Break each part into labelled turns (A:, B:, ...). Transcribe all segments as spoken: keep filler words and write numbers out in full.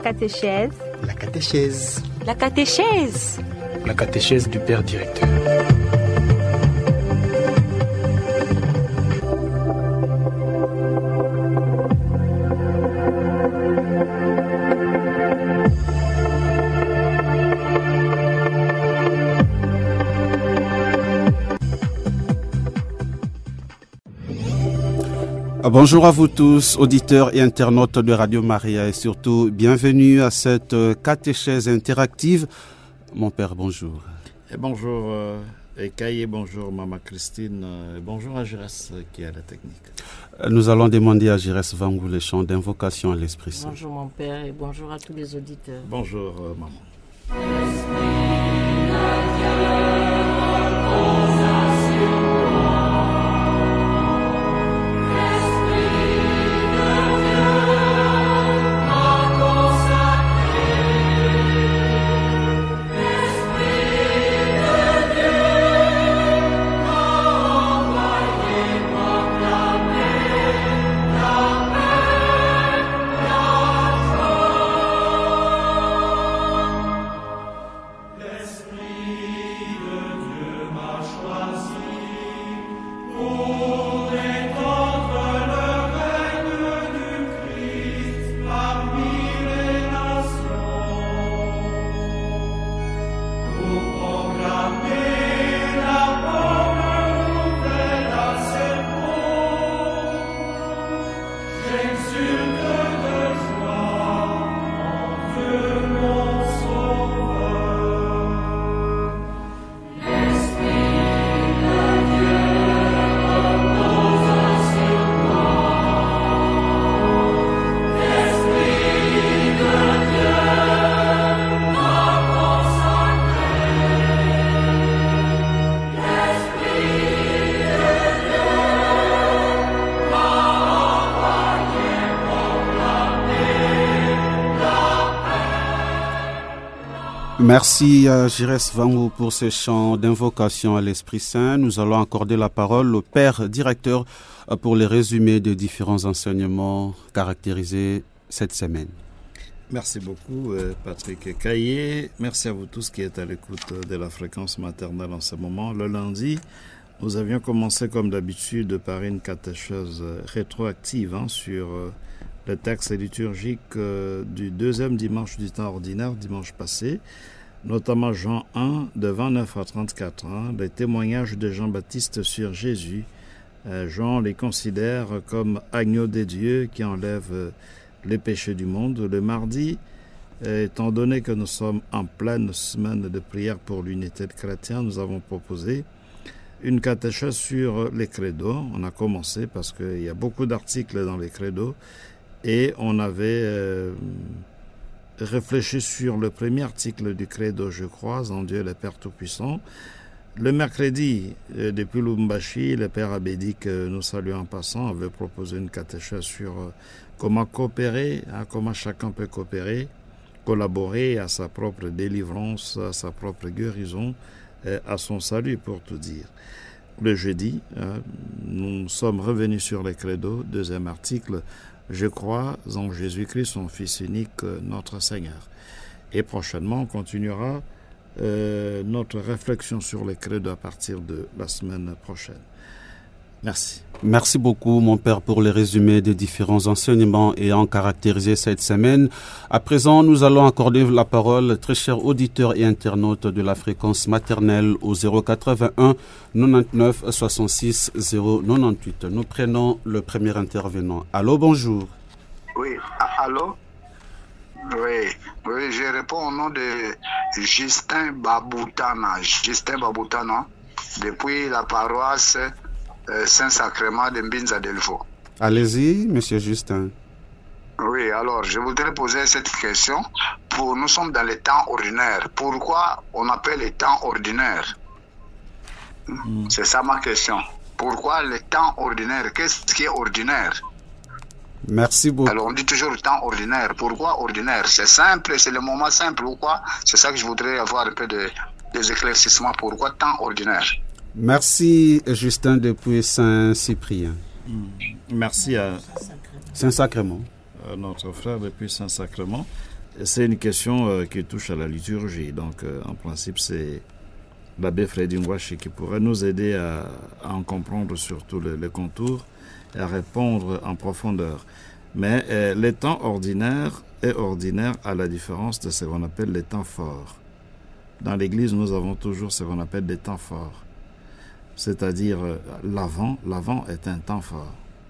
A: catéchèse.
B: La catéchèse.
A: La catéchèse.
B: La catéchèse du Père Directeur.
C: Bonjour à vous tous, auditeurs et internautes de Radio Maria, et surtout bienvenue à cette catéchèse interactive. Mon père, bonjour.
D: Et bonjour euh, Ekaye, bonjour Maman Christine, et bonjour à Giresse qui est à la technique.
C: Nous allons demander à Giresse Vangou les chants d'invocation à l'Esprit Saint.
E: Bonjour mon père et bonjour à tous les auditeurs.
D: Bonjour euh, Maman.
C: Merci à Giresse Vangou pour ces chants d'invocation à l'Esprit Saint. Nous allons accorder la parole au Père Directeur pour les résumés des différents enseignements caractérisés cette semaine.
D: Merci beaucoup Patrick Caillé. Merci à vous tous qui êtes à l'écoute de la fréquence maternelle en ce moment. Le lundi, nous avions commencé comme d'habitude par une catéchèse rétroactive hein, sur le texte liturgique du deuxième dimanche du temps ordinaire, dimanche passé, notamment Jean un, de vingt-neuf à trente-quatre, hein, les témoignages de Jean-Baptiste sur Jésus. Euh, Jean les considère comme agneaux de Dieu qui enlève les péchés du monde. Le mardi, euh, étant donné que nous sommes en pleine semaine de prière pour l'unité de chrétiens, nous avons proposé une catéchèse sur les credos. On a commencé parce qu'il y a beaucoup d'articles dans les credos et on avait euh, réfléchi sur le premier article du credo, je crois, en Dieu le Père Tout-Puissant. Le mercredi, euh, depuis Lubumbashi, le Père Abedi, que nous saluons en passant, avait proposé une catéchèse sur euh, comment coopérer, hein, comment chacun peut coopérer, collaborer à sa propre délivrance, à sa propre guérison, euh, à son salut, pour tout dire. Le jeudi, euh, nous sommes revenus sur les credos, deuxième article, je crois en Jésus-Christ, son Fils unique, notre Seigneur. Et prochainement, on continuera euh, notre réflexion sur les credos à partir de la semaine prochaine. Merci.
C: Merci beaucoup, mon père, pour les résumés des différents enseignements ayant caractérisé cette semaine. À présent, nous allons accorder la parole, très chers auditeurs et internautes de la fréquence maternelle, au zéro quatre-vingt-un quatre-vingt-neuf soixante-six zéro quatre-vingt-dix-huit. Nous prenons le premier intervenant. Allô, bonjour.
F: Oui, allô? Oui, oui, je réponds au nom de Justin Baboutana. Justin Baboutana, depuis la paroisse Euh, Saint-Sacrement de Mbinza Delvaux.
C: Allez-y, monsieur Justin.
F: Oui, alors, je voudrais poser cette question. Pour, nous sommes dans les temps ordinaires. Pourquoi on appelle les temps ordinaires? mm. C'est ça ma question. Pourquoi les temps ordinaires? Qu'est-ce qui est ordinaire?
C: Merci beaucoup.
F: Alors, on dit toujours le temps ordinaire. Pourquoi ordinaire? C'est simple, c'est le moment simple ou quoi? C'est ça que je voudrais avoir un peu de, des éclaircissements. Pourquoi temps ordinaire?
C: Merci Justin depuis Saint-Cyprien.
D: Merci à
C: Saint-Sacrement.
D: Notre frère depuis Saint-Sacrement. c'est une question euh, qui touche à la liturgie. Donc, euh, en principe, c'est l'abbé Freddy Ngwashi qui pourrait nous aider à, à en comprendre surtout le, les contours et à répondre en profondeur. Mais euh, les temps ordinaires est ordinaire à la différence de ce qu'on appelle les temps forts. Dans l'Église, nous avons toujours ce qu'on appelle des temps forts. C'est-à-dire euh, l'Avent. L'Avent est un temps fort.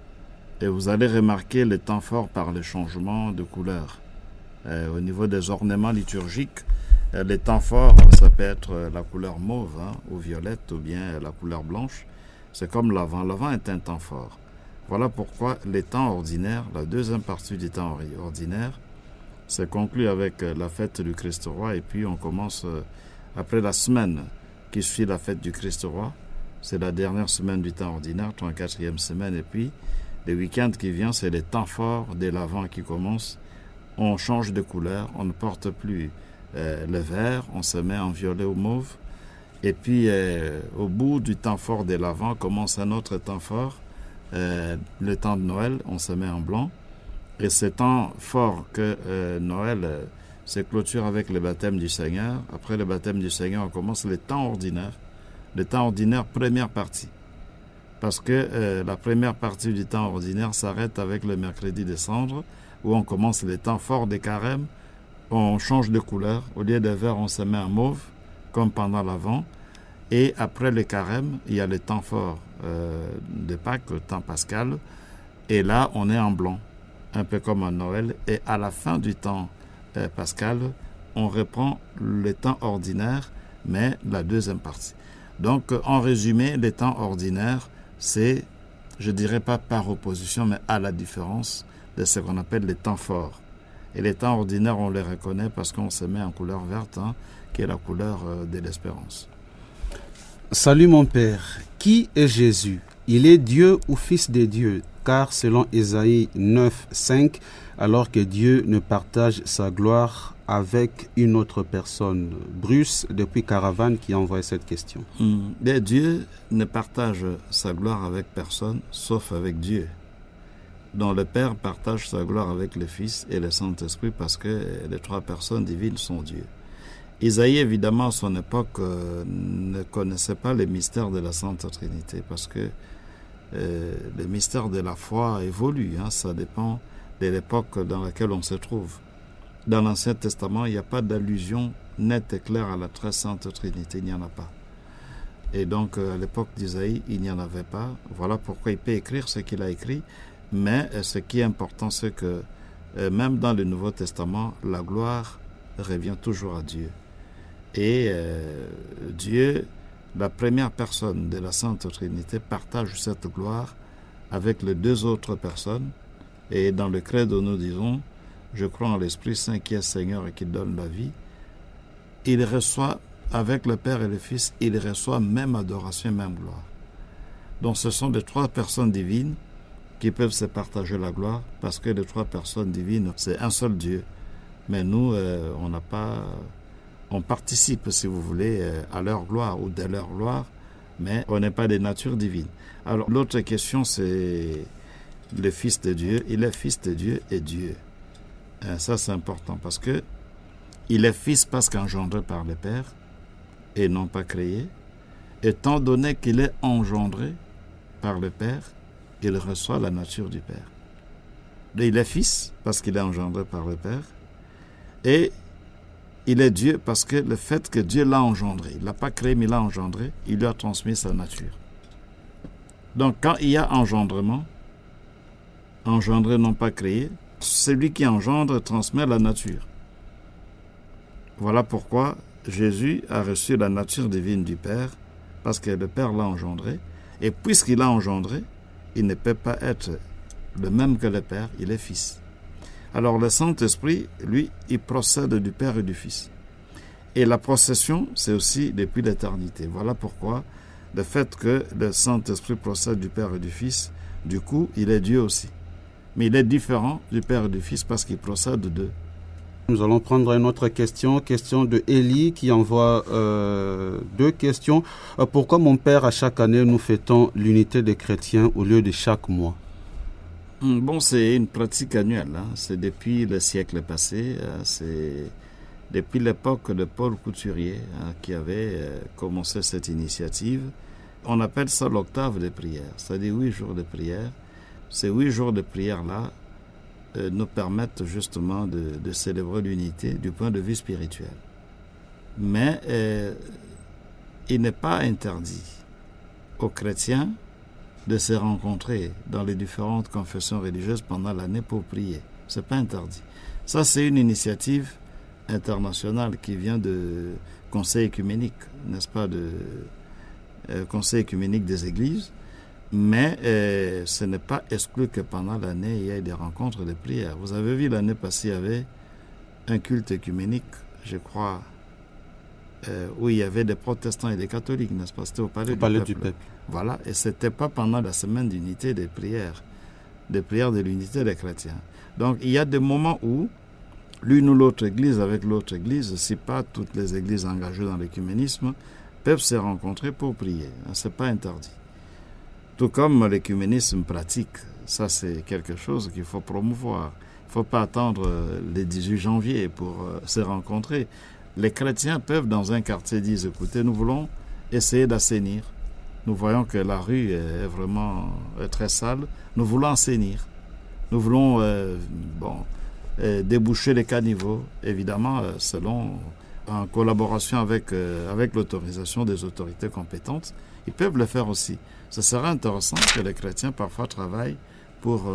D: Et vous allez remarquer les temps forts par les changements de couleur. Euh, au niveau des ornements liturgiques, euh, les temps forts, ça peut être euh, la couleur mauve hein, ou violette ou bien euh, la couleur blanche. C'est comme l'Avent. L'Avent est un temps fort. Voilà pourquoi les temps ordinaires, la deuxième partie du temps ordinaire, se conclut avec euh, la fête du Christ-Roi et puis on commence euh, après la semaine qui suit la fête du Christ-Roi. C'est la dernière semaine du temps ordinaire, trente-quatrième semaine, et puis le week-end qui vient, c'est les temps forts de l'Avent qui commence. On change de couleur, on ne porte plus euh, le vert, on se met en violet ou mauve. Et puis, euh, au bout du temps fort de l'Avent, commence un autre temps fort, euh, le temps de Noël, on se met en blanc. Et ce temps fort que euh, Noël euh, se clôture avec le baptême du Seigneur. Après le baptême du Seigneur, on commence le temps ordinaire. Le temps ordinaire, première partie. Parce que euh, la première partie du temps ordinaire s'arrête avec le mercredi des cendres, où on commence les temps forts des carêmes, on change de couleur, au lieu de vert, on se met en mauve, comme pendant l'Avent, et après le carême, il y a le temps fort euh, de Pâques, le temps pascal, et là, on est en blanc, un peu comme à Noël, et à la fin du temps euh, pascal, on reprend le temps ordinaire, mais la deuxième partie. Donc, en résumé, les temps ordinaires, c'est, je dirais pas par opposition, mais à la différence de ce qu'on appelle les temps forts. Et les temps ordinaires, on les reconnaît parce qu'on se met en couleur verte, hein, qui est la couleur euh, de l'espérance.
C: Salut mon Père, qui est Jésus? Il est Dieu ou Fils de Dieu? Car selon Ésaïe neuf, cinq, alors que Dieu ne partage sa gloire avec une autre personne. Bruce, depuis Caravane, qui a envoyé cette question.
D: Mmh. Mais Dieu ne partage sa gloire avec personne, sauf avec Dieu. Donc le Père partage sa gloire avec le Fils et le Saint-Esprit parce que les trois personnes divines sont Dieu. Isaïe, évidemment, à son époque, euh, ne connaissait pas les mystères de la Sainte Trinité parce que euh, les mystères de la foi évoluent. Hein, ça dépend de l'époque dans laquelle on se trouve. Dans l'Ancien Testament, il n'y a pas d'allusion nette et claire à la très Sainte Trinité. Il n'y en a pas. Et donc, à l'époque d'Isaïe, il n'y en avait pas. Voilà pourquoi il peut écrire ce qu'il a écrit. Mais ce qui est important, c'est que même dans le Nouveau Testament, la gloire revient toujours à Dieu. Et euh, Dieu, la première personne de la Sainte Trinité, partage cette gloire avec les deux autres personnes. Et dans le credo, nous disons, je crois en l'Esprit Saint qui est Seigneur et qui donne la vie. Il reçoit, avec le Père et le Fils, il reçoit même adoration, même gloire. Donc ce sont les trois personnes divines qui peuvent se partager la gloire parce que les trois personnes divines, c'est un seul Dieu. Mais nous, euh, on n'a pas... On participe, si vous voulez, euh, à leur gloire ou de leur gloire, mais on n'est pas des natures divines. Alors l'autre question, c'est le Fils de Dieu. Il est Fils de Dieu et Dieu. Et ça, c'est important parce que il est Fils parce qu'engendré par le Père et non pas créé. Étant donné qu'il est engendré par le Père, il reçoit la nature du Père. Et il est Fils parce qu'il est engendré par le Père. Et il est Dieu parce que le fait que Dieu l'a engendré, il ne l'a pas créé mais il l'a engendré, il lui a transmis sa nature. Donc quand il y a engendrement, engendré non pas créé, celui qui engendre transmet la nature. Voilà pourquoi Jésus a reçu la nature divine du Père, parce que le Père l'a engendré, et puisqu'il l'a engendré, il ne peut pas être le même que le Père, il est Fils. Alors le Saint-Esprit, lui, il procède du Père et du Fils. Et la procession, c'est aussi depuis l'éternité. Voilà pourquoi le fait que le Saint-Esprit procède du Père et du Fils, du coup, il est Dieu aussi. Mais il est différent du Père et du Fils parce qu'il procède d'eux.
C: Nous allons prendre une autre question, question de Élie qui envoie euh, deux questions. Euh, pourquoi mon Père, à chaque année, nous fêtons l'unité des chrétiens au lieu de chaque mois?
D: Bon, c'est une pratique annuelle. Hein. C'est depuis le siècle passé. Hein. C'est depuis l'époque de Paul Couturier hein, qui avait euh, commencé cette initiative. On appelle ça l'octave de prière, c'est-à-dire huit jours de prière. Ces huit jours de prière-là euh, nous permettent justement de, de célébrer l'unité du point de vue spirituel. Mais euh, il n'est pas interdit aux chrétiens de se rencontrer dans les différentes confessions religieuses pendant l'année pour prier. Ce n'est pas interdit. Ça, c'est une initiative internationale qui vient de Conseil œcuménique, n'est-ce pas, de euh, Conseil œcuménique des églises. Mais euh, ce n'est pas exclu que pendant l'année, il y ait des rencontres de prière. Vous avez vu, l'année passée, il y avait un culte œcuménique, je crois, euh, où il y avait des protestants et des catholiques, n'est-ce pas? C'était au Palais, au du, palais peuple. du Peuple. Voilà, et ce n'était pas pendant la semaine d'unité des prières, des prières de l'unité des chrétiens. Donc, il y a des moments où l'une ou l'autre église avec l'autre église, si pas toutes les églises engagées dans l'œcuménisme, peuvent se rencontrer pour prier. Ce n'est pas interdit. Tout comme l'œcuménisme pratique, ça c'est quelque chose qu'il faut promouvoir. Il ne faut pas attendre le dix-huit janvier pour se rencontrer. Les chrétiens peuvent dans un quartier dire, écoutez, nous voulons essayer d'assainir. Nous voyons que la rue est vraiment très sale. Nous voulons assainir. Nous voulons euh, bon, euh, déboucher les caniveaux, évidemment, euh, selon, en collaboration avec, euh, avec l'autorisation des autorités compétentes. Ils peuvent le faire aussi. Ce serait intéressant que les chrétiens parfois travaillent pour,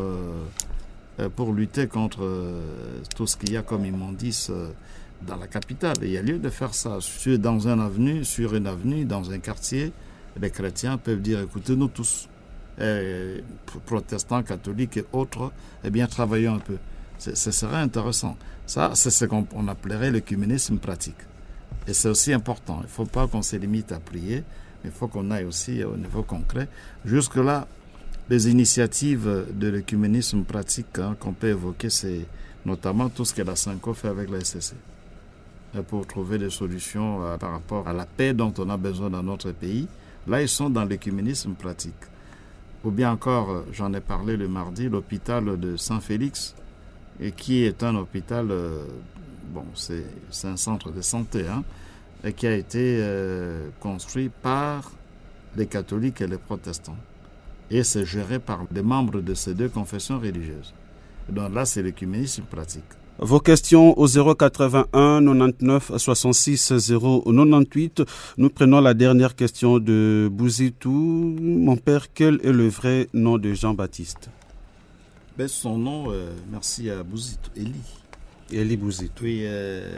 D: euh, pour lutter contre euh, tout ce qu'il y a comme immondice euh, dans la capitale. Et il y a lieu de faire ça. Sur, dans une avenue, sur une avenue, dans un quartier, les chrétiens peuvent dire, écoutez, nous tous, eh, protestants, catholiques et autres, eh bien, travaillons un peu. Ce serait intéressant. Ça, c'est ce qu'on appellerait l'œcuménisme pratique. Et c'est aussi important. Il ne faut pas qu'on se limite à prier, mais il faut qu'on aille aussi au niveau concret. Jusque-là, les initiatives de l'œcuménisme pratique hein, qu'on peut évoquer, c'est notamment tout ce que la SENCO fait avec la S C C. Pour trouver des solutions euh, par rapport à la paix dont on a besoin dans notre pays. Là, ils sont dans l'œcuménisme pratique. Ou bien encore, j'en ai parlé le mardi, l'hôpital de Saint-Félix, et qui est un hôpital, euh, bon, c'est, c'est un centre de santé, hein, et qui a été euh, construit par les catholiques et les protestants. Et c'est géré par des membres de ces deux confessions religieuses. Donc là, c'est l'œcuménisme pratique.
C: Vos questions au zéro quatre-vingt-un quatre-vingt-neuf soixante-six zéro quatre-vingt-huit. Nous prenons la dernière question de Bouzitou. Mon père, quel est le vrai nom de Jean-Baptiste?
D: Ben, son nom, euh, merci à Bouzitou, Élie.
C: Élie Bouzitou.
D: Oui, euh,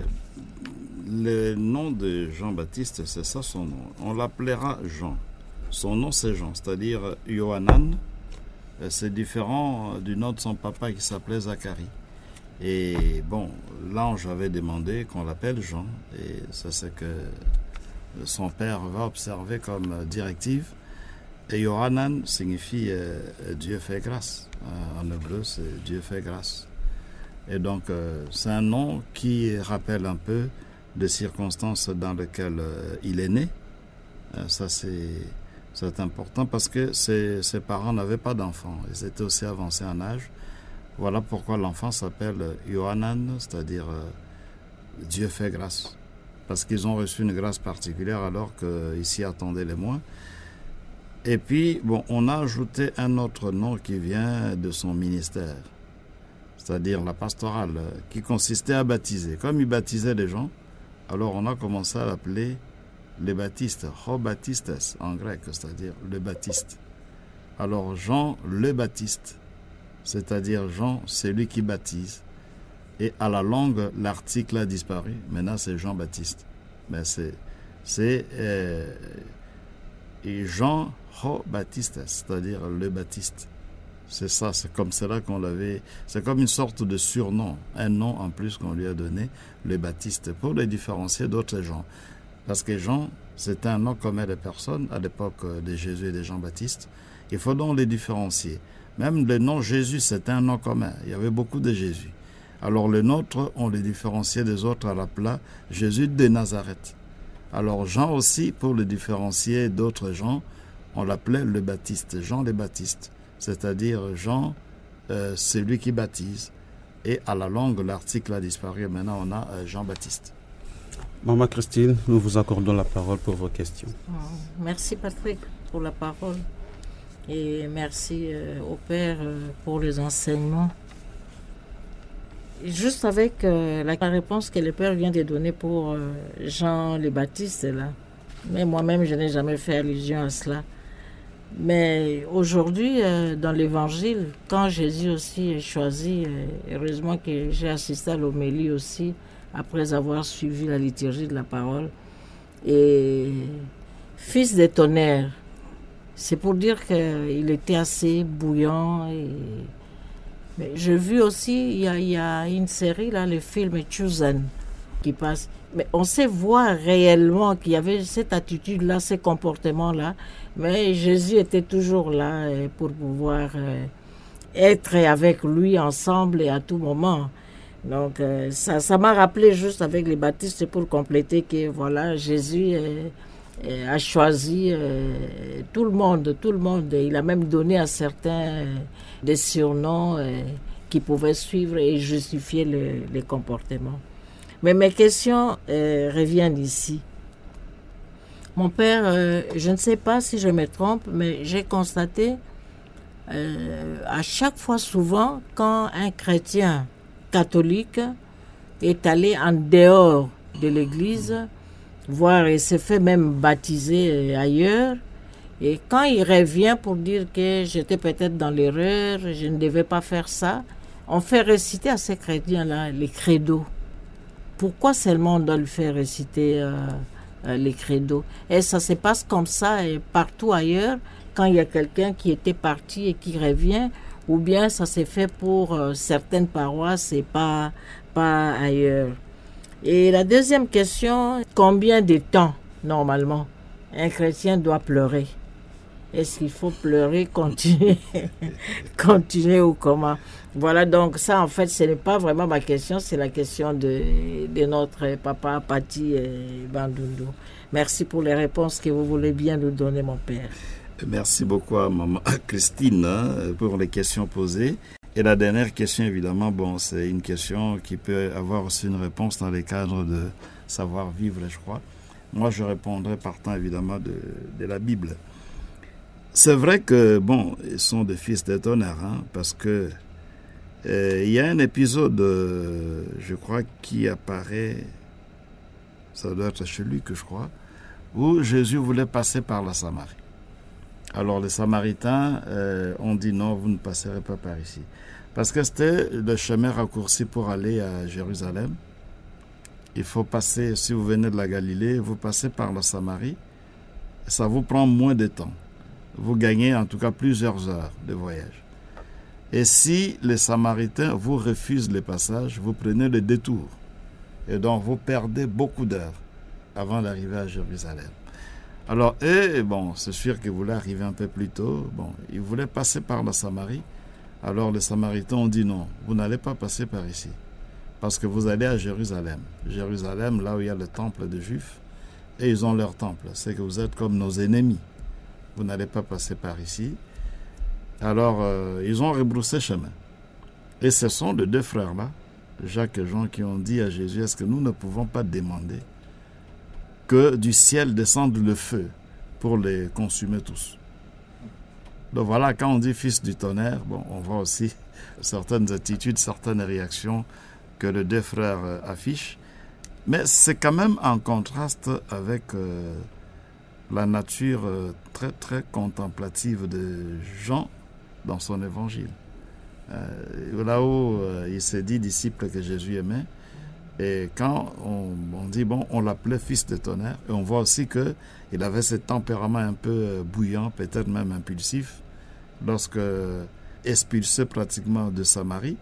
D: le nom de Jean-Baptiste, c'est ça son nom. On l'appellera Jean. Son nom, c'est Jean, c'est-à-dire Yohanan. C'est différent du nom de son papa qui s'appelait Zacharie. Et bon, l'ange avait demandé qu'on l'appelle Jean, et ça c'est que son père va observer comme directive. Et Yohanan signifie euh, Dieu fait grâce. Euh, en hébreu, c'est Dieu fait grâce. Et donc, euh, c'est un nom qui rappelle un peu des circonstances dans lesquelles euh, il est né. Euh, ça, c'est, c'est important parce que ses, ses parents n'avaient pas d'enfants. Ils étaient aussi avancés en âge. Voilà pourquoi l'enfant s'appelle Yohanan, c'est-à-dire euh, Dieu fait grâce. Parce qu'ils ont reçu une grâce particulière alors qu'ils s'y attendaient les moins. Et puis, bon, on a ajouté un autre nom qui vient de son ministère, c'est-à-dire la pastorale, qui consistait à baptiser. Comme il baptisait les gens, alors on a commencé à l'appeler le Baptiste, Ho Baptistes en grec, c'est-à-dire le Baptiste. Alors Jean le Baptiste, c'est-à-dire Jean, c'est lui qui baptise. Et à la longue, l'article a disparu. Maintenant, c'est Jean-Baptiste. Mais c'est, c'est euh, et Jean Ho Baptiste, c'est-à-dire le Baptiste. C'est ça, c'est comme cela qu'on l'avait. C'est comme une sorte de surnom, un nom en plus qu'on lui a donné, le Baptiste, pour le différencier d'autres gens. Parce que Jean, c'était un nom commun de personnes à l'époque de Jésus et de Jean-Baptiste. Il faut donc les différencier. Même le nom Jésus, c'était un nom commun. Il y avait beaucoup de Jésus. Alors le nôtre, on les différenciait des autres à l'appeler Jésus de Nazareth. Alors Jean aussi, pour le différencier d'autres gens, on l'appelait le Baptiste, Jean le Baptiste. C'est-à-dire Jean euh, celui qui baptise. Et à la longue, l'article a disparu. Maintenant, on a euh, Jean-Baptiste.
C: Maman Christine, nous vous accordons la parole pour vos questions.
E: Merci Patrick pour la parole. Et merci euh, au Père euh, pour les enseignements. Juste avec euh, la réponse que le Père vient de donner pour euh, Jean le Baptiste, là. Mais moi-même, je n'ai jamais fait allusion à cela. Mais aujourd'hui, euh, dans l'Évangile, quand Jésus aussi est choisi, euh, heureusement que j'ai assisté à l'homélie aussi, après avoir suivi la liturgie de la parole, et fils des tonnerres, c'est pour dire qu'il était assez bouillant. Et... Mais j'ai vu aussi, il y a, il y a une série, là, le film Chosen, qui passe. Mais on sait voir réellement qu'il y avait cette attitude-là, ces comportements-là. Mais Jésus était toujours là pour pouvoir être avec lui ensemble et à tout moment. Donc ça, ça m'a rappelé juste avec les baptistes pour compléter que voilà, Jésus a choisi tout le monde, tout le monde. Il a même donné à certains des surnoms qui pouvaient suivre et justifier le, les comportements. Mais mes questions euh, reviennent ici. Mon père, euh, je ne sais pas si je me trompe, mais j'ai constaté euh, à chaque fois souvent quand un chrétien catholique est allé en dehors de l'église, voire il s'est fait même baptiser ailleurs, et quand il revient pour dire que j'étais peut-être dans l'erreur, je ne devais pas faire ça, on fait réciter à ces chrétiens-là les credos. Pourquoi seulement on doit le faire réciter euh, euh, les credos? Et ça se passe comme ça et partout ailleurs, quand il y a quelqu'un qui était parti et qui revient, ou bien ça s'est fait pour euh, certaines paroisses et pas, pas ailleurs. Et la deuxième question, combien de temps, normalement, un chrétien doit pleurer? Est-ce qu'il faut pleurer, continuer, continuer ou comment? Voilà, donc ça, en fait, ce n'est pas vraiment ma question, c'est la question de, de notre papa Pati Bandundu. Merci pour les réponses que vous voulez bien nous donner, mon père.
D: Merci beaucoup à maman Christine hein, pour les questions posées. Et la dernière question, évidemment, bon, c'est une question qui peut avoir aussi une réponse dans les cadres de savoir-vivre, je crois. Moi, je répondrai partant, évidemment, de, de la Bible. C'est vrai que, bon, ils sont des fils des tonnerres, hein, parce que euh, il y a un épisode, euh, je crois, qui apparaît, ça doit être chez lui que je crois, où Jésus voulait passer par la Samarie. Alors les Samaritains euh, ont dit non, vous ne passerez pas par ici. Parce que c'était le chemin raccourci pour aller à Jérusalem. Il faut passer, si vous venez de la Galilée, vous passez par la Samarie, ça vous prend moins de temps. Vous gagnez en tout cas plusieurs heures de voyage. Et si les Samaritains vous refusent le passage, vous prenez le détour. Et donc vous perdez beaucoup d'heures avant d'arriver à Jérusalem. Alors eux, bon, c'est sûr qu'ils voulaient arriver un peu plus tôt. Bon, ils voulaient passer par la Samarie. Alors les Samaritains ont dit non, vous n'allez pas passer par ici. Parce que vous allez à Jérusalem. Jérusalem, là où il y a le temple des Juifs. Et ils ont leur temple. C'est que vous êtes comme nos ennemis. Vous n'allez pas passer par ici. Alors, euh, ils ont rebroussé chemin. Et ce sont les deux frères-là, Jacques et Jean, qui ont dit à Jésus, est-ce que nous ne pouvons pas demander que du ciel descende le feu pour les consumer tous? Donc voilà, quand on dit fils du tonnerre, bon, on voit aussi certaines attitudes, certaines réactions que les deux frères euh, affichent. Mais c'est quand même en contraste avec... Euh, la nature très très contemplative de Jean dans son évangile. Euh, là où euh, il s'est dit disciple que Jésus aimait, et quand on, on dit bon, on l'appelait fils de tonnerre, et on voit aussi que il avait ce tempérament un peu bouillant, peut-être même impulsif, lorsque expulsé pratiquement de Samarie,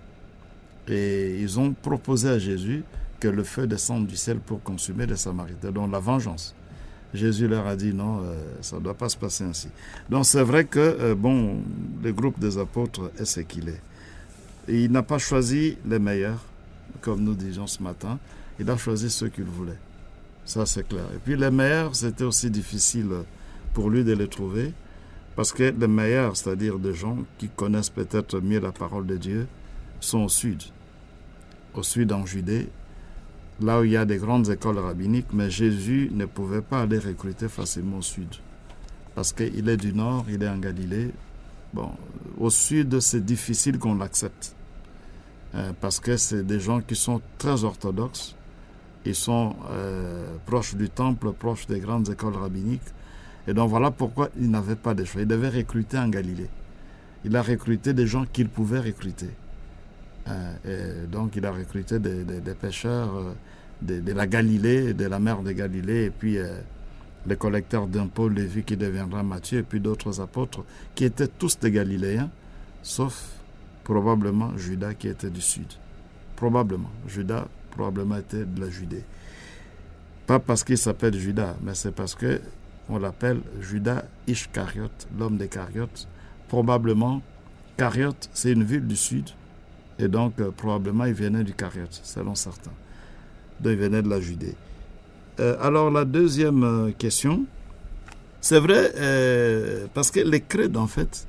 D: et ils ont proposé à Jésus que le feu descende du ciel pour consumer les Samaritains, donc la vengeance. Jésus leur a dit non, euh, ça ne doit pas se passer ainsi. Donc c'est vrai que euh, bon, le groupe des apôtres est ce qu'il est. Et il n'a pas choisi les meilleurs, comme nous disons ce matin. Il a choisi ceux qu'il voulait. Ça c'est clair. Et puis les meilleurs, c'était aussi difficile pour lui de les trouver, Parce que les meilleurs, c'est-à-dire des gens qui connaissent peut-être mieux la parole de Dieu, sont au sud. Au sud en Judée, là où il y a des grandes écoles rabbiniques, mais Jésus ne pouvait pas aller recruter facilement au sud. Parce qu'il est du nord, il est en Galilée. Bon, au sud, c'est difficile qu'on l'accepte. Euh, parce que c'est des gens qui sont très orthodoxes. Ils sont euh, proches du temple, proches des grandes écoles rabbiniques. Et donc voilà pourquoi il n'avait pas de choix. Il devait recruter en Galilée. Il a recruté des gens qu'il pouvait recruter. Euh, et donc il a recruté des, des, des pêcheurs euh, de, de la Galilée, de la mer de Galilée, et puis euh, les collecteurs d'impôts, Lévi qui deviendra Matthieu, et puis d'autres apôtres qui étaient tous des Galiléens, sauf probablement Judas qui était du sud. Probablement. Judas probablement était de la Judée. Pas parce qu'il s'appelle Judas, mais c'est parce que on l'appelle Judas Iscariote, l'homme des Cariotes. Probablement, Cariote, c'est une ville du sud, et donc euh, probablement il venait du Cariote, selon certains. Donc il venait de la Judée. Euh, alors la deuxième euh, question, c'est vrai, euh, parce que les credos, en fait,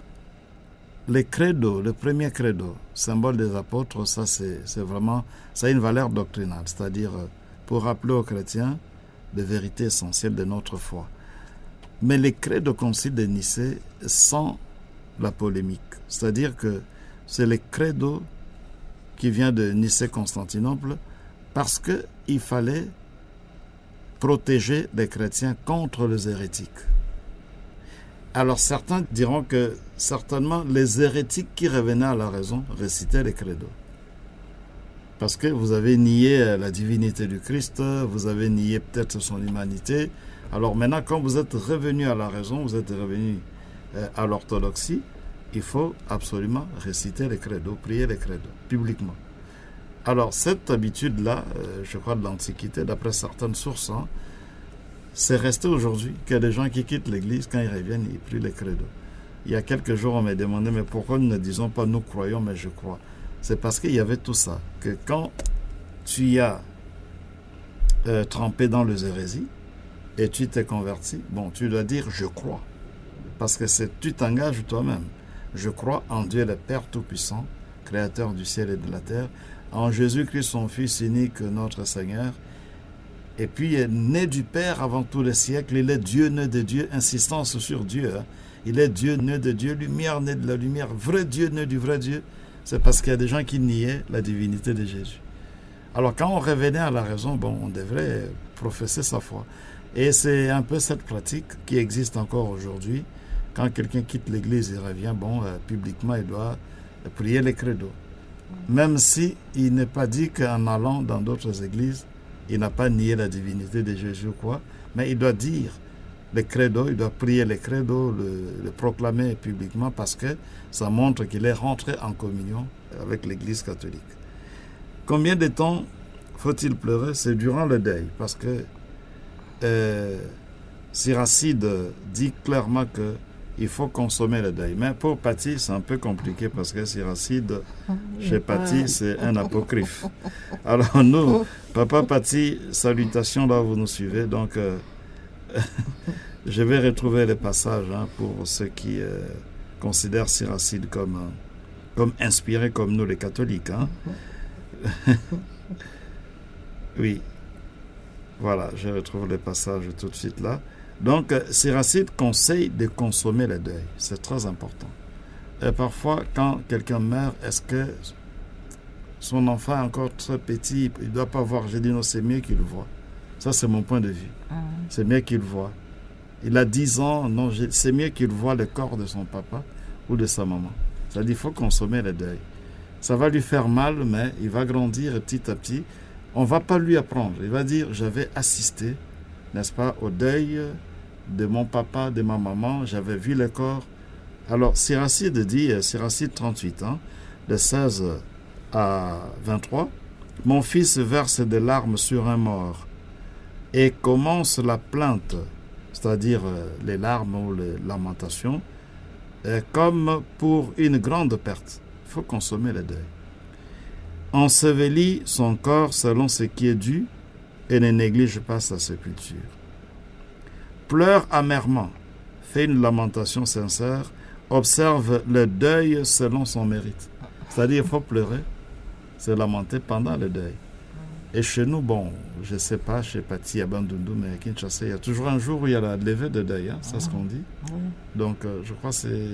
D: les credos, le premier credo, symbole des apôtres, ça c'est, c'est vraiment, ça a une valeur doctrinale, c'est-à-dire euh, pour rappeler aux chrétiens des vérités essentielles de notre foi. Mais les credos au concile de Nicée sans la polémique, c'est-à-dire que c'est le credo qui vient de Nicée-Constantinople parce qu'il fallait protéger les chrétiens contre les hérétiques. Alors certains diront que certainement les hérétiques qui revenaient à la raison récitaient les credos. Parce que vous avez nié la divinité du Christ, vous avez nié peut-être son humanité. Alors maintenant, quand vous êtes revenu à la raison, vous êtes revenu à l'orthodoxie, il faut absolument réciter les credos, prier les credos, publiquement. Alors cette habitude-là, je crois de l'Antiquité, d'après certaines sources, hein, c'est resté aujourd'hui qu'il y a des gens qui quittent l'église, quand ils reviennent, ils prient les credos. Il y a quelques jours, on m'a demandé, mais pourquoi nous ne disons pas nous croyons, mais je crois? C'est parce qu'il y avait tout ça, que quand tu y as euh, trempé dans les hérésies et tu t'es converti, bon, tu dois dire je crois. Parce que c'est, tu t'engages toi-même. Je crois en Dieu le Père Tout-Puissant, Créateur du ciel et de la terre, en Jésus-Christ, son Fils unique, notre Seigneur. Et puis, né du Père avant tous les siècles, il est Dieu, né de Dieu, insistance sur Dieu. Hein. Il est Dieu, né de Dieu, lumière, né de la lumière, vrai Dieu, né du vrai Dieu. C'est parce qu'il y a des gens qui niaient la divinité de Jésus. Alors, quand on revenait à la raison, bon, on devrait professer sa foi. Et c'est un peu cette pratique qui existe encore aujourd'hui. Quand quelqu'un quitte l'église et revient, bon, euh, publiquement, il doit prier les credos. Même si il n'est pas dit qu'en allant dans d'autres églises, il n'a pas nié la divinité de Jésus ou quoi, mais il doit dire les credos, il doit prier les credos, le, le proclamer publiquement parce que ça montre qu'il est rentré en communion avec l'Église catholique. Combien de temps faut-il pleurer? C'est durant le deuil, parce que euh, Siracide dit clairement que il faut consommer le deuil. Mais pour Paty, c'est un peu compliqué parce que Siracide, chez Paty, c'est un apocryphe. Alors nous, Papa Paty, salutations là où vous nous suivez. Donc, euh, je vais retrouver les passages hein, pour ceux qui euh, considèrent Siracide comme, euh, comme inspiré comme nous les catholiques. Hein. Oui. Voilà, je retrouve les passages tout de suite là. Donc, Siracide conseille de consommer le deuil. C'est très important. Et parfois, quand quelqu'un meurt, est-ce que son enfant est encore très petit, il ne doit pas voir? J'ai dit non, c'est mieux qu'il voit. Ça, c'est mon point de vue. Mm. C'est mieux qu'il voit. Il a dix ans, non, c'est mieux qu'il voit le corps de son papa ou de sa maman. C'est-à-dire qu'il faut consommer le deuil. Ça va lui faire mal, mais il va grandir petit à petit. On ne va pas lui apprendre. Il va dire, j'avais assisté, n'est-ce pas, au deuil de mon papa, de ma maman, j'avais vu le corps. Alors, Siracide dit, Siracide trente-huit ans, de seize à vingt-trois, mon fils verse des larmes sur un mort et commence la plainte, c'est-à-dire les larmes ou les lamentations, comme pour une grande perte. Il faut consommer le deuil. Ensevelit son corps selon ce qui est dû et ne néglige pas sa sépulture. Pleure amèrement, fais une lamentation sincère, observe le deuil selon son mérite. C'est-à-dire, il faut pleurer, se lamenter pendant le deuil. Et chez nous, bon, je ne sais pas, chez Pati, à Bandundu, mais à Kinshasa, il y a toujours un jour où il y a la levée de deuil, hein, c'est ce qu'on dit. Donc, euh, je crois que c'est...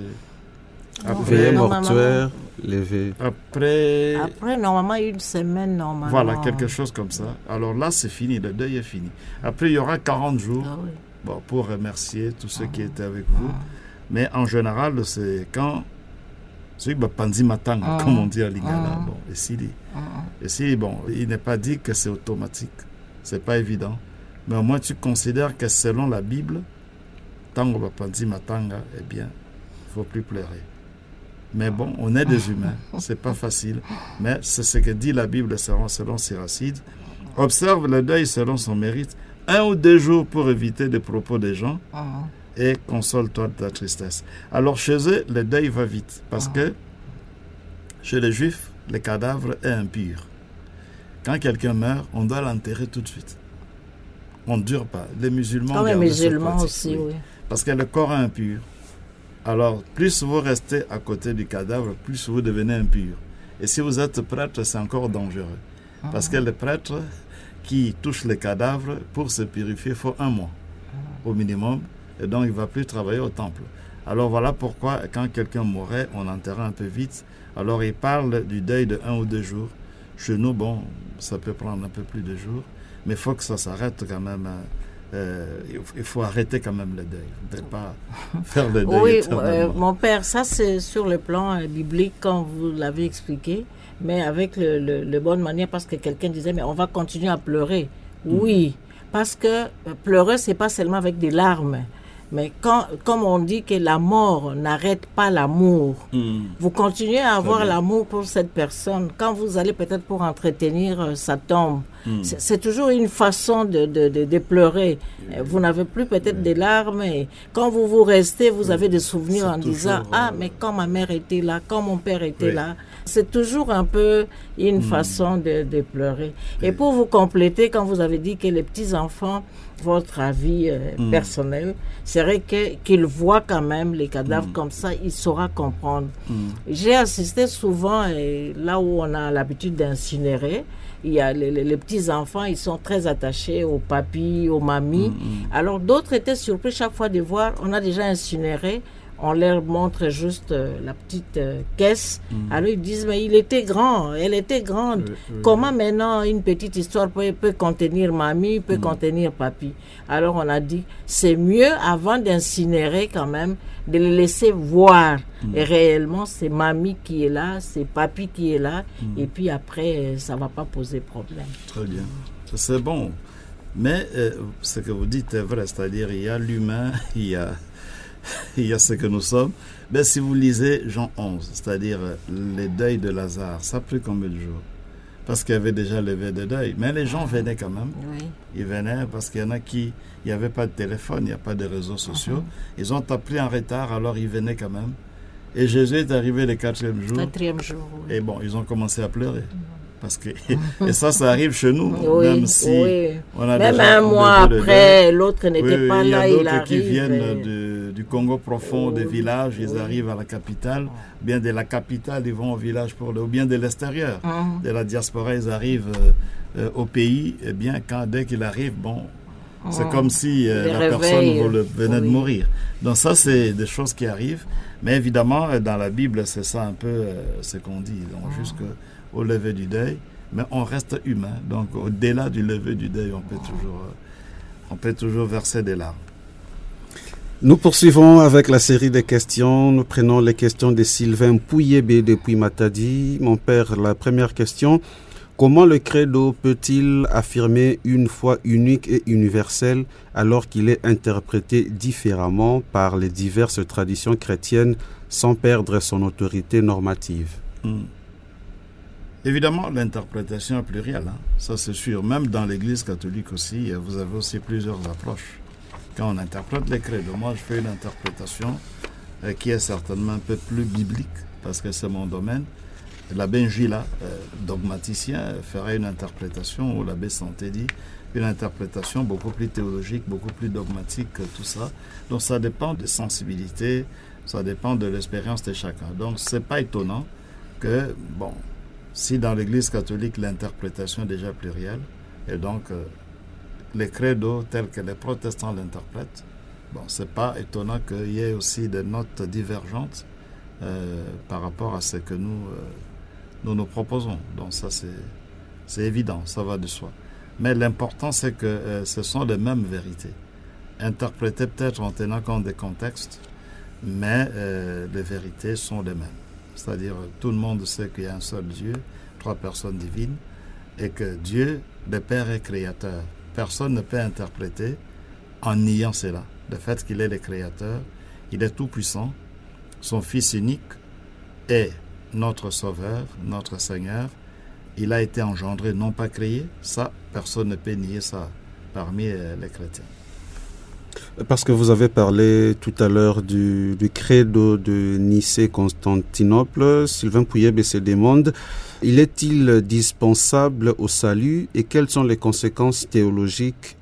C: Après, mortuaire, levé.
D: Après...
E: Après, normalement, une semaine, normalement.
D: Voilà, quelque chose comme ça. Alors là, c'est fini, le deuil est fini. Après, il y aura quarante jours
E: Ah oui.
D: bon, pour remercier tous ceux qui étaient avec vous. Mais en général, c'est quand... C'est que Panzi Matang,
E: Ah.
D: comme on dit à Lingala.
E: Ah.
D: Bon, et si,
E: Ah.
D: et si, bon, il n'est pas dit que c'est automatique. C'est pas évident. Mais au moins, tu considères que selon la Bible, tant que Panzi Matanga, eh bien, il ne faut plus pleurer. Mais bon, on est des humains. C'est pas facile. Mais c'est ce que dit la Bible selon, selon Siracide. Observe le deuil selon son mérite. Un ou deux jours pour éviter des propos des gens.
E: Ah.
D: Et console-toi de ta tristesse. Alors chez eux, le deuil va vite. Parce que chez les Juifs, le cadavre est impur. Quand quelqu'un meurt, on doit l'enterrer tout de suite. On ne dure pas. Les musulmans
E: Comme les
D: gardent cette
E: musulmans
D: pratique,
E: aussi, oui.
D: Parce que le corps est impur. Alors, plus vous restez à côté du cadavre, plus vous devenez impur. Et si vous êtes prêtre, c'est encore dangereux. Parce que le prêtre qui touche le cadavre, pour se purifier, il faut un mois au minimum. Et donc, il ne va plus travailler au temple. Alors, voilà pourquoi, quand quelqu'un mourait, on l'enterrait un peu vite. Alors, il parle du deuil de un ou deux jours. Chez nous, bon, ça peut prendre un peu plus de jours. Mais il faut que ça s'arrête quand même. Euh, il faut arrêter quand même le deuil. Il ne faut pas faire le deuil
E: Oui,
D: éternellement.
E: euh, mon père, ça c'est sur le plan euh, biblique, quand vous l'avez expliqué, mais avec le, le, le bonne manière, parce que quelqu'un disait, mais on va continuer à pleurer. Oui, parce que euh, pleurer, c'est pas seulement avec des larmes. Mais quand, comme on dit que la mort n'arrête pas l'amour,
D: Mm.
E: vous continuez à avoir
D: bien.
E: l'amour pour cette personne. Quand vous allez peut-être pour entretenir euh, sa tombe,
D: Mm.
E: c'est, c'est toujours une façon de, de, de, de pleurer. Euh, Vous n'avez plus peut-être des larmes. Et quand vous vous restez, vous avez des souvenirs
D: C'est
E: en disant
D: toujours,
E: ah,
D: euh,
E: mais quand ma mère était là, quand mon père était
D: Oui.
E: là. C'est toujours un peu une façon de, de pleurer. Et pour vous compléter, quand vous avez dit que les petits-enfants, votre avis euh,
D: Mm.
E: personnel, c'est vrai que, qu'ils voient quand même les cadavres comme ça, il saura comprendre.
D: Mm.
E: J'ai assisté souvent, et là où on a l'habitude d'incinérer, il y a les, les, les petits-enfants, ils sont très attachés aux papis, aux mamies.
D: Mm, mm.
E: Alors d'autres étaient surpris chaque fois de voir, on a déjà incinéré, on leur montre juste euh, la petite euh, caisse. Alors ils disent, mais il était grand, elle était grande.
D: Oui, oui,
E: Comment maintenant une petite histoire peut, peut contenir mamie, peut contenir papy? Alors on a dit, c'est mieux avant d'incinérer quand même, de les laisser voir. Et réellement, c'est mamie qui est là, c'est papy qui est là. Et puis après, euh, ça ne va pas poser problème.
D: Très bien. Ça, c'est bon. Mais euh, ce que vous dites est vrai, c'est-à-dire il y a l'humain, il y a, il y a ce que nous sommes. Mais si vous lisez Jean onze, c'est-à-dire euh, les deuils de Lazare, ça a pris combien de jours? Parce qu'il y avait déjà levé de deuil. Mais les gens venaient quand même.
E: Oui.
D: Ils venaient parce qu'il y en a qui, il n'y avait pas de téléphone, il n'y a pas de réseaux sociaux. Ils ont appris en retard, alors ils venaient quand même. Et Jésus est arrivé le quatrième jour.
E: Quatrième jour. Oui.
D: Et bon, ils ont commencé à pleurer. Parce que, et ça, ça arrive chez nous,
E: Oui,
D: même si
E: oui.
D: on a
E: Même
D: déjà
E: un mois
D: levé le
E: après, l'autre
D: deuil.
E: n'était
D: Oui,
E: pas
D: oui,
E: là,
D: il y a
E: il
D: d'autres qui
E: arrive.
D: viennent
E: et-
D: de- du Congo profond, des
E: Oui,
D: villages, ils
E: oui.
D: arrivent à la capitale, ou bien de la capitale, ils vont au village pour le, ou bien de l'extérieur,
E: Mhm.
D: de la diaspora, ils arrivent euh, euh, au pays, et bien quand, dès qu'ils arrivent, bon, c'est
E: Mhm.
D: comme si euh,
E: Les
D: la
E: réveils,
D: personne vole- venait de
E: oui.
D: mourir. Donc ça, c'est des choses qui arrivent, mais évidemment, euh, dans la Bible, c'est ça un peu euh, ce qu'on dit, donc jusqu'au lever du deuil. Mais on reste humain, donc au-delà du lever du deuil, on peut toujours, euh, on peut toujours verser des larmes.
C: Nous poursuivons avec la série de questions. Nous prenons les questions de Sylvain Pouyébé depuis Matadi. Mon père, la première question. Comment le credo peut-il affirmer une foi unique et universelle alors qu'il est interprété différemment par les diverses traditions chrétiennes sans perdre son autorité normative?
D: Hmm. Évidemment, l'interprétation est plurielle, hein. Ça c'est sûr. Même dans l'Église catholique aussi, vous avez aussi plusieurs approches. Quand on interprète les credos, moi je fais une interprétation euh, qui est certainement un peu plus biblique, parce que c'est mon domaine. l'abbé Njila, euh, dogmaticien, ferait une interprétation, ou l'abbé Santé dit, une interprétation beaucoup plus théologique, beaucoup plus dogmatique que tout ça. Donc ça dépend des sensibilités, ça dépend de l'expérience de chacun. Donc c'est pas étonnant que, bon, si dans l'Église catholique l'interprétation est déjà plurielle, et donc euh, les credos tels que les protestants l'interprètent, bon, c'est pas étonnant qu'il y ait aussi des notes divergentes euh, par rapport à ce que nous, euh, nous nous proposons. Donc ça c'est, c'est évident, ça va de soi. Mais l'important c'est que euh, ce sont les mêmes vérités, interprétées peut-être en tenant compte des contextes, mais euh, les vérités sont les mêmes. C'est-à-dire tout le monde sait qu'il y a un seul Dieu, trois personnes divines, et que Dieu, le Père, est créateur. Personne ne peut interpréter en niant cela. Le fait qu'il est le créateur, il est tout puissant, son Fils unique est notre Sauveur, notre Seigneur. Il a été engendré, non pas créé. Ça, personne ne peut nier ça parmi les chrétiens.
C: Parce que vous avez parlé tout à l'heure du, du credo de Nicée-Constantinople, Sylvain Pouyeb se demande, il est-il dispensable au salut et quelles sont les conséquences théologiques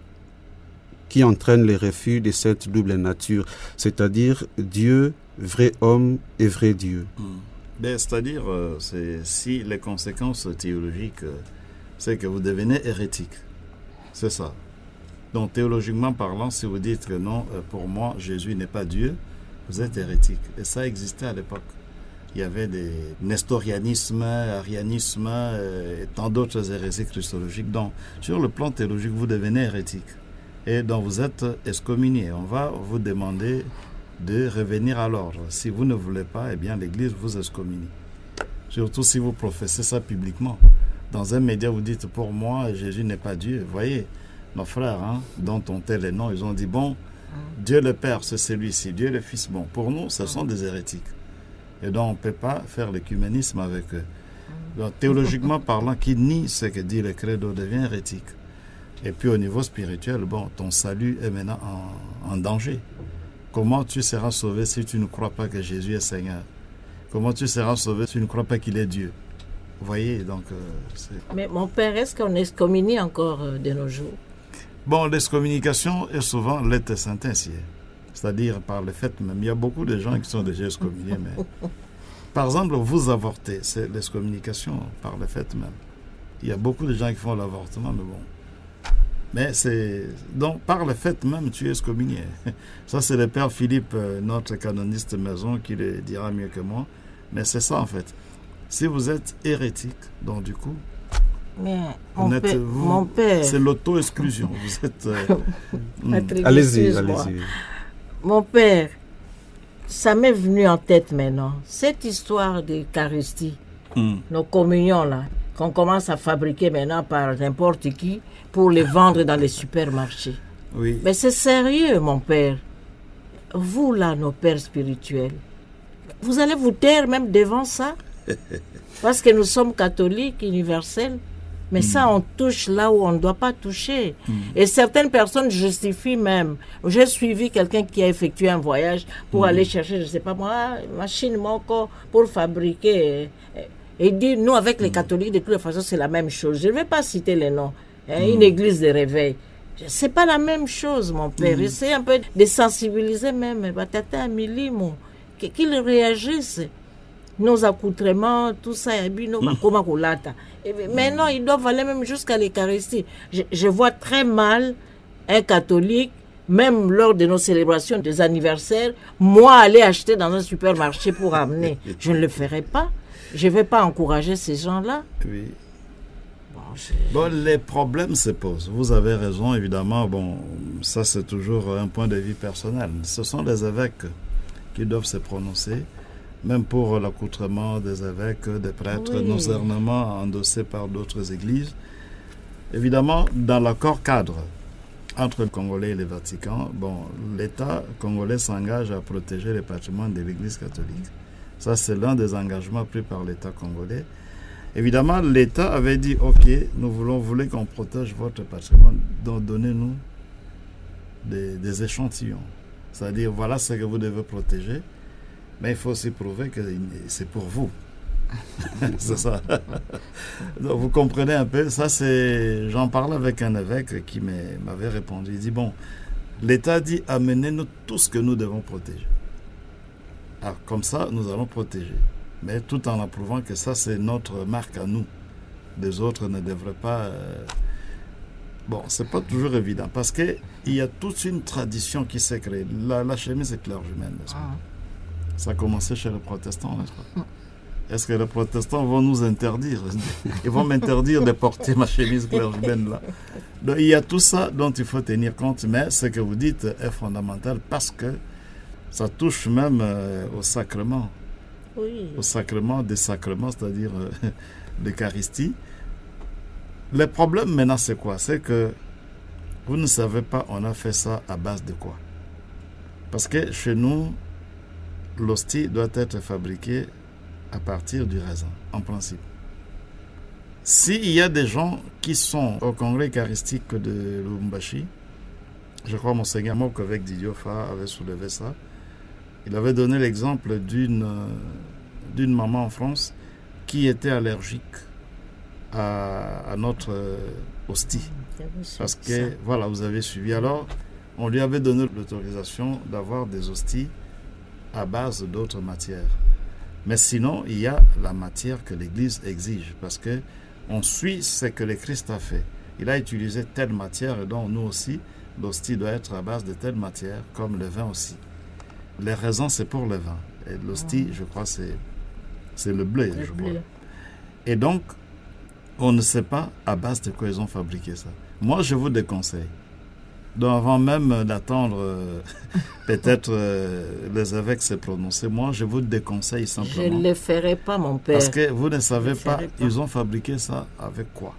C: qui entraînent le refus de cette double nature, c'est-à-dire Dieu, vrai homme et vrai Dieu?
D: Mmh. Ben, c'est-à-dire, euh, c'est, si les conséquences théologiques, euh, c'est que vous devenez hérétique. C'est ça. Donc, théologiquement parlant, si vous dites que non, euh, pour moi, Jésus n'est pas Dieu, vous êtes hérétique. Et ça existait à l'époque. Il y avait des nestorianismes, arianismes euh, et tant d'autres hérésies christologiques. Donc, sur le plan théologique, vous devenez hérétique. Et donc, vous êtes excommunié. On va vous demander de revenir à l'ordre. Si vous ne voulez pas, eh bien, l'Église vous excommunie. Surtout si vous professez ça publiquement. Dans un média, vous dites, pour moi, Jésus n'est pas Dieu. Vous voyez, nos frères, hein, dont on tait les noms, ils ont dit, bon, Dieu le Père, c'est celui-ci, Dieu le Fils. Bon, pour nous, ce sont des hérétiques. Et donc, on ne peut pas faire l'écuménisme avec eux. Donc, théologiquement parlant, qui nie ce que dit le credo devient hérétique. Et puis, au niveau spirituel, bon, ton salut est maintenant en, en danger. Comment tu seras sauvé si tu ne crois pas que Jésus est Seigneur? Comment tu seras sauvé si tu ne crois pas qu'il est Dieu? Vous voyez, donc... Euh, c'est...
E: Mais mon père, est-ce qu'on excommunie encore euh, de nos jours?
D: Bon, l'excommunication est souvent l'état sentencié. C'est-à-dire par le fait même. Il y a beaucoup de gens qui sont déjà excommuniés, mais... Par exemple, vous avortez, c'est l'excommunication par le fait même. Il y a beaucoup de gens qui font l'avortement, mais bon... Mais c'est... Donc, par le fait même, tu es excommunié. Ça, c'est le père Philippe, notre canoniste maison, qui le dira mieux que moi. Mais c'est ça, en fait. Si vous êtes hérétique, donc du coup...
E: Mais
D: vous
E: mon, père,
D: vous,
E: mon père...
D: C'est l'auto-exclusion. Vous êtes... Euh,
E: hmm.
C: Allez-y, allez-y.
E: Mon père, ça m'est venu en tête maintenant. Cette histoire d'Eucharistie, hmm. nos communions, là, qu'on commence à fabriquer maintenant par n'importe qui pour les vendre dans les supermarchés.
D: Oui.
E: Mais c'est sérieux, mon père. Vous, là, nos pères spirituels, vous allez vous taire même devant ça? Parce que nous sommes catholiques, universels. Mais mm. ça, on touche là où on ne doit pas toucher. Mm. Et certaines personnes justifient même. J'ai suivi quelqu'un qui a effectué un voyage pour mm. aller chercher, je ne sais pas moi, machine, mon corps, pour fabriquer... Et il dit, nous, avec les catholiques, de toute façon, c'est la même chose. Je ne vais pas citer les noms. Hein, mm. Une église de réveil. C'est pas la même chose, mon père. Mm. J'essaie un peu de sensibiliser même. Batata Amélie, mon, qu'ils réagissent. Nos accoutrements, tout ça, mm. comment on l'a. Maintenant, ils doivent aller même jusqu'à l'Eucharistie. Je, je vois très mal un catholique, même lors de nos célébrations, des anniversaires, moi, aller acheter dans un supermarché pour amener. Je ne le ferai pas. Je ne vais pas encourager ces gens-là.
D: Oui. Bon, bon, les problèmes se posent. Vous avez raison, évidemment. Bon, ça, c'est toujours un point de vue personnel. Ce sont les évêques qui doivent se prononcer, même pour l'accoutrement des évêques, des prêtres, oui. Nos ornements endossés par d'autres églises. Évidemment, dans l'accord cadre entre le Congolais et le Vatican, bon, l'État congolais s'engage à protéger le patrimoine de l'Église catholique. Ça, c'est l'un des engagements pris par l'État congolais. Évidemment, l'État avait dit, OK, nous voulons, vous voulez qu'on protège votre patrimoine, donc donnez-nous des, des échantillons. C'est-à-dire, voilà ce que vous devez protéger, mais il faut aussi prouver que c'est pour vous. C'est ça. Donc, vous comprenez un peu, ça c'est... J'en parlais avec un évêque qui m'avait répondu. Il dit, bon, l'État dit, amenez-nous tout ce que nous devons protéger. Alors, comme ça, nous allons protéger. Mais tout en approuvant que ça, c'est notre marque à nous. Les autres ne devraient pas... Euh... Bon, c'est pas toujours évident, parce qu'il y a toute une tradition qui s'est créée. La, la chemise est clergémienne, n'est-ce pas? Ça a commencé chez les protestants, n'est-ce pas? Est-ce que les protestants vont nous interdire? Ils vont m'interdire de porter ma chemise clergémienne là. Donc, il y a tout ça dont il faut tenir compte, mais ce que vous dites est fondamental parce que ça touche même euh, au sacrement. Oui. Au sacrement des sacrements, c'est-à-dire euh, l'Eucharistie. Le problème maintenant, c'est quoi? C'est que vous ne savez pas, on a fait ça à base de quoi? Parce que chez nous, l'hostie doit être fabriquée à partir du raisin, en principe. S'il y a des gens qui sont au congrès eucharistique de Lubumbashi, je crois que Monseigneur Mokovec Didiofa avait soulevé ça, il avait donné l'exemple d'une d'une maman en France qui était allergique à, à notre hostie. Parce que, voilà, vous avez suivi. Alors, on lui avait donné l'autorisation d'avoir des hosties à base d'autres matières. Mais sinon, il y a la matière que l'Église exige, parce que on suit ce que le Christ a fait. Il a utilisé telle matière, et donc nous aussi, l'hostie doit être à base de telle matière, comme le vin aussi. Les raisins, c'est pour le vin. Et l'hostie, je crois, c'est, c'est le blé, le je blé. crois. Et donc, on ne sait pas à base de quoi ils ont fabriqué ça. Moi, je vous déconseille. Donc, avant même d'attendre, euh, peut-être euh, les évêques se prononcer, moi, je vous déconseille simplement.
E: Je ne le ferai pas, mon père.
D: Parce que vous ne savez pas, pas, ils ont fabriqué ça avec quoi?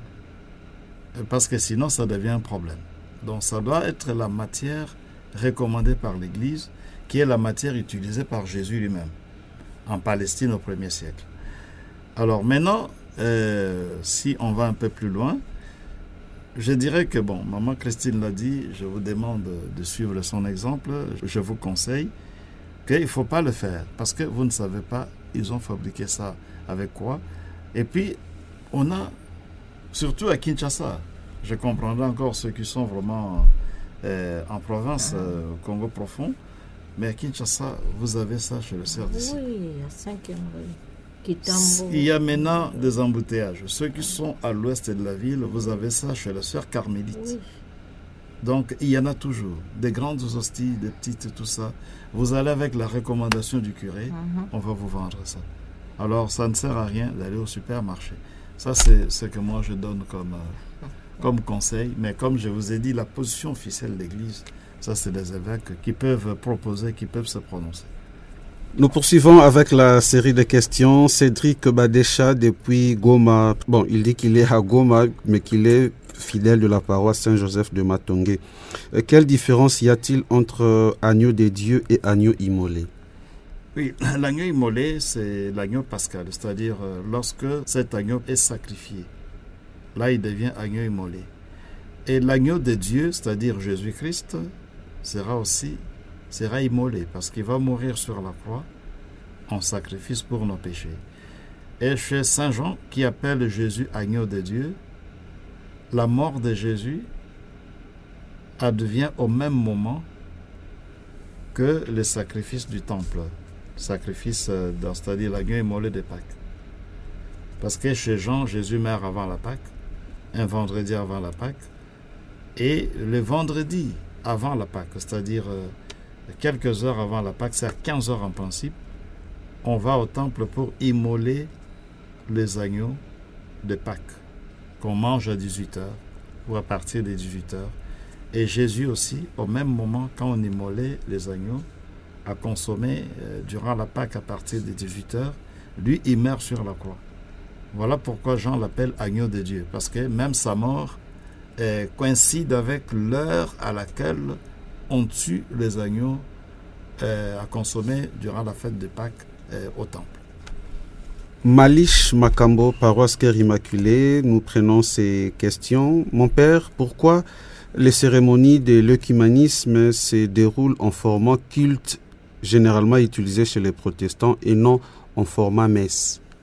D: Parce que sinon, ça devient un problème. Donc, ça doit être la matière recommandée par l'Église, qui est la matière utilisée par Jésus lui-même, en Palestine au premier siècle. Alors, maintenant, euh, si on va un peu plus loin, je dirais que, bon, maman Christine l'a dit, je vous demande de suivre son exemple, je vous conseille qu'il ne faut pas le faire, parce que vous ne savez pas, ils ont fabriqué ça avec quoi. Et puis, on a, surtout à Kinshasa, je comprendrai encore ceux qui sont vraiment euh, en province, euh, au Congo profond, mais à Kinshasa, vous avez ça chez le sœur d'ici.
E: Oui, à cinquième rue.
D: Il y a maintenant des embouteillages. Ceux qui sont à l'ouest de la ville, vous avez ça chez les sœurs carmélites. Oui. Donc, il y en a toujours. Des grandes hosties, des petites, tout ça. Vous allez avec la recommandation du curé, mm-hmm. on va vous vendre ça. Alors, ça ne sert à rien d'aller au supermarché. Ça, c'est ce que moi, je donne comme, euh, comme conseil. Mais comme je vous ai dit, la position officielle de l'Église, ça, c'est des évêques qui peuvent proposer, qui peuvent se prononcer.
C: Nous poursuivons avec la série de questions. Cédric Badécha depuis Goma. Bon, il dit qu'il est à Goma, mais qu'il est fidèle de la paroisse Saint-Joseph de Matongé. Euh, quelle différence y a-t-il entre euh, agneau des dieux et agneau immolé?
D: Oui, l'agneau immolé, c'est l'agneau pascal, c'est-à-dire euh, lorsque cet agneau est sacrifié. Là, il devient agneau immolé. Et l'agneau de Dieu, c'est-à-dire Jésus-Christ, sera aussi sera immolé parce qu'il va mourir sur la croix en sacrifice pour nos péchés. Et chez Saint Jean, qui appelle Jésus agneau de Dieu, la mort de Jésus advient au même moment que le sacrifice du temple, sacrifice, c'est-à-dire l'agneau immolé de Pâques. Parce que chez Jean, Jésus meurt avant la Pâque, un vendredi avant la Pâque, et le vendredi avant la Pâque, c'est-à-dire quelques heures avant la Pâque, c'est à quinze heures en principe, on va au temple pour immoler les agneaux de Pâques, qu'on mange à dix-huit heures, ou à partir des dix-huit heures. Et Jésus aussi, au même moment, quand on immolait les agneaux, a consommé euh, durant la Pâque à partir des dix-huit heures, lui, il meurt sur la croix. Voilà pourquoi Jean l'appelle agneau de Dieu, parce que même sa mort euh, coïncide avec l'heure à laquelle on tue les agneaux euh, à consommer durant la fête de Pâques euh, au temple.
C: Malish Makambo, paroisse Cœur Immaculé, nous prenons ces questions. Mon père, pourquoi les cérémonies de l'œcuménisme se déroulent en format culte, généralement utilisé chez les protestants, et non en format messe?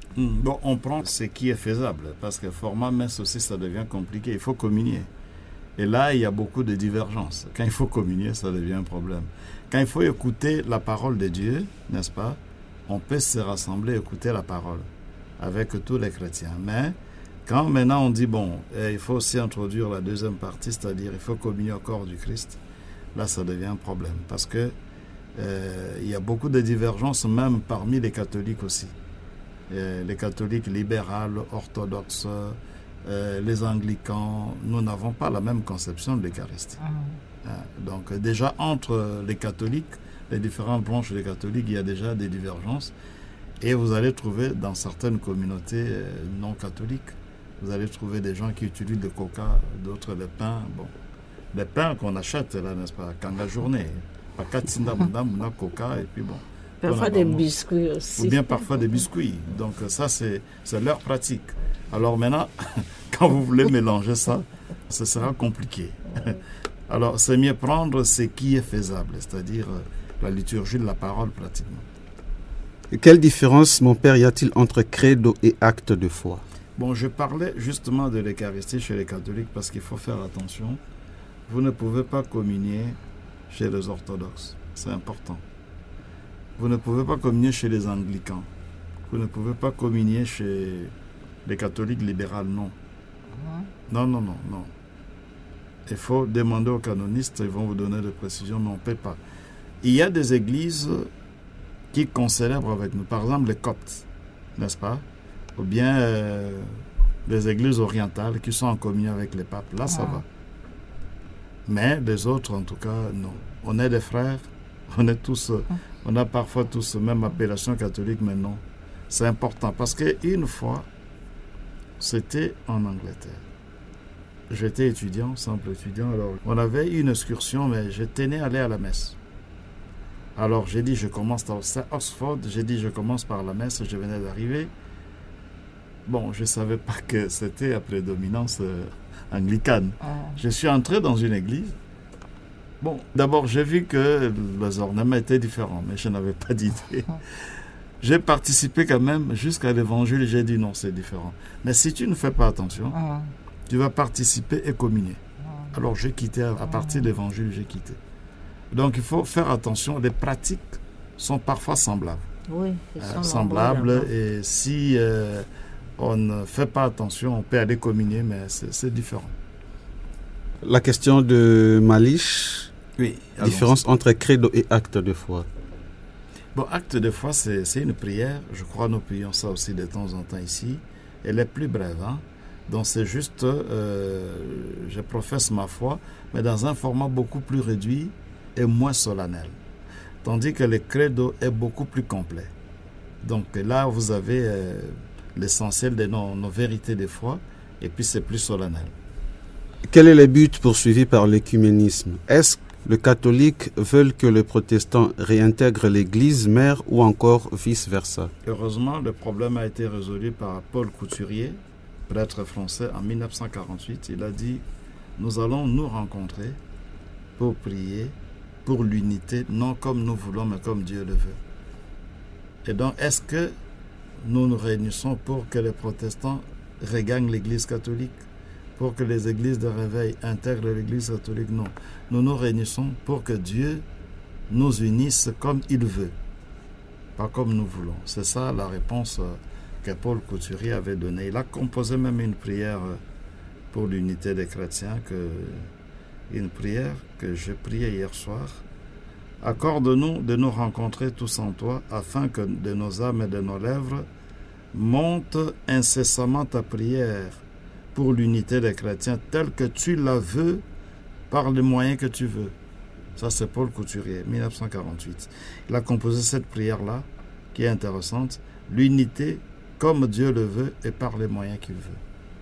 D: Bon, on prend ce qui est faisable, parce que format messe aussi, ça devient compliqué. Il faut communier. Et là, il y a beaucoup de divergences. Quand il faut communier, ça devient un problème. Quand il faut écouter la parole de Dieu, n'est-ce pas, on peut se rassembler, écouter la parole avec tous les chrétiens. Mais quand maintenant on dit, bon, il faut aussi introduire la deuxième partie, c'est-à-dire il faut communier au corps du Christ, là, ça devient un problème. Parce que euh, il y a beaucoup de divergences, même parmi les catholiques aussi. Et les catholiques libéraux, orthodoxes, euh, les anglicans, nous n'avons pas la même conception de l'Eucharistie. Mmh. Donc déjà, entre les catholiques, les différentes branches des catholiques, il y a déjà des divergences. Et vous allez trouver dans certaines communautés non catholiques, vous allez trouver des gens qui utilisent le coca, d'autres le pain. Bon, le pain qu'on achète, là, n'est-ce pas, quand la journée, pas katinda munda coca, et puis bon.
E: Parfois des biscuits aussi.
D: Ou bien parfois des biscuits. Donc ça, c'est, c'est leur pratique. Alors maintenant, quand vous voulez mélanger ça, ce sera compliqué. Alors, c'est mieux prendre ce qui est faisable, c'est-à-dire la liturgie de la parole pratiquement.
C: Quelle différence, mon père, y a-t-il entre credo et acte de foi?
D: Bon, je parlais justement de l'Eucharistie chez les catholiques parce qu'il faut faire attention. Vous ne pouvez pas communier chez les orthodoxes, c'est important. Vous ne pouvez pas communier chez les anglicans. Vous ne pouvez pas communier chez les catholiques libéraux, non. Non, non, non, non. Il faut demander aux canonistes, ils vont vous donner des précisions, mais on ne peut pas. Il y a des églises qui concélèbrent avec nous, par exemple les Coptes, n'est-ce pas? Ou bien euh, les églises orientales qui sont en communion avec les papes, là ça ah. va. Mais les autres, en tout cas, non. On est des frères, on est tous, on a parfois tous la même appellation catholique, mais non. C'est important parce qu'une fois, c'était en Angleterre. J'étais étudiant, simple étudiant, alors on avait une excursion, mais je tenais à aller à la messe. Alors j'ai dit, je commence à Oxford, j'ai dit, je commence par la messe, je venais d'arriver. Bon, je ne savais pas que c'était à prédominance euh, anglicane. Ah. Je suis entré dans une église. Bon, d'abord, j'ai vu que les ornements étaient différents, mais je n'avais pas d'idée. J'ai participé quand même jusqu'à l'évangile, j'ai dit non, c'est différent. Mais si tu ne fais pas attention, ah. tu vas participer et communier. Ah. Alors j'ai quitté, à partir de l'évangile, j'ai quitté. Donc il faut faire attention, les pratiques sont parfois semblables.
E: Oui,
D: euh, semblables, et si euh, on ne fait pas attention, on peut aller communier, mais c'est, c'est différent.
C: La question de Malish,
D: oui,
C: différence entre credo et acte de foi.
D: Bon, acte de foi, c'est, c'est une prière. Je crois que nous prions ça aussi de temps en temps ici. Elle est plus brève, hein? Donc c'est juste, euh, je professe ma foi, mais dans un format beaucoup plus réduit et moins solennel. Tandis que le credo est beaucoup plus complet. Donc là, vous avez euh, l'essentiel de nos, nos vérités de foi, et puis c'est plus solennel.
C: Quel est le but poursuivi par l'écuménisme? Est-ce que les catholiques veulent que les protestants réintègrent l'église mère ou encore vice-versa?
D: Heureusement, le problème a été résolu par Paul Couturier, prêtre français, en mille neuf cent quarante-huit. Il a dit, nous allons nous rencontrer pour prier pour l'unité, non comme nous voulons, mais comme Dieu le veut. Et donc, est-ce que nous nous réunissons pour que les protestants regagnent l'église catholique? Pour que les églises de réveil intègrent l'église catholique? Non. Nous nous réunissons pour que Dieu nous unisse comme il veut, pas comme nous voulons. C'est ça la réponse que Paul Couturier avait donnée. Il a composé même une prière pour l'unité des chrétiens, que, une prière que j'ai priée hier soir. Accorde-nous de nous rencontrer tous en toi, afin que de nos âmes et de nos lèvres monte incessamment ta prière pour l'unité des chrétiens, telle que tu la veux, par les moyens que tu veux. Ça, c'est Paul Couturier, mille neuf cent quarante-huit. Il a composé cette prière-là, qui est intéressante. L'unité, comme Dieu le veut, et par les moyens qu'il veut.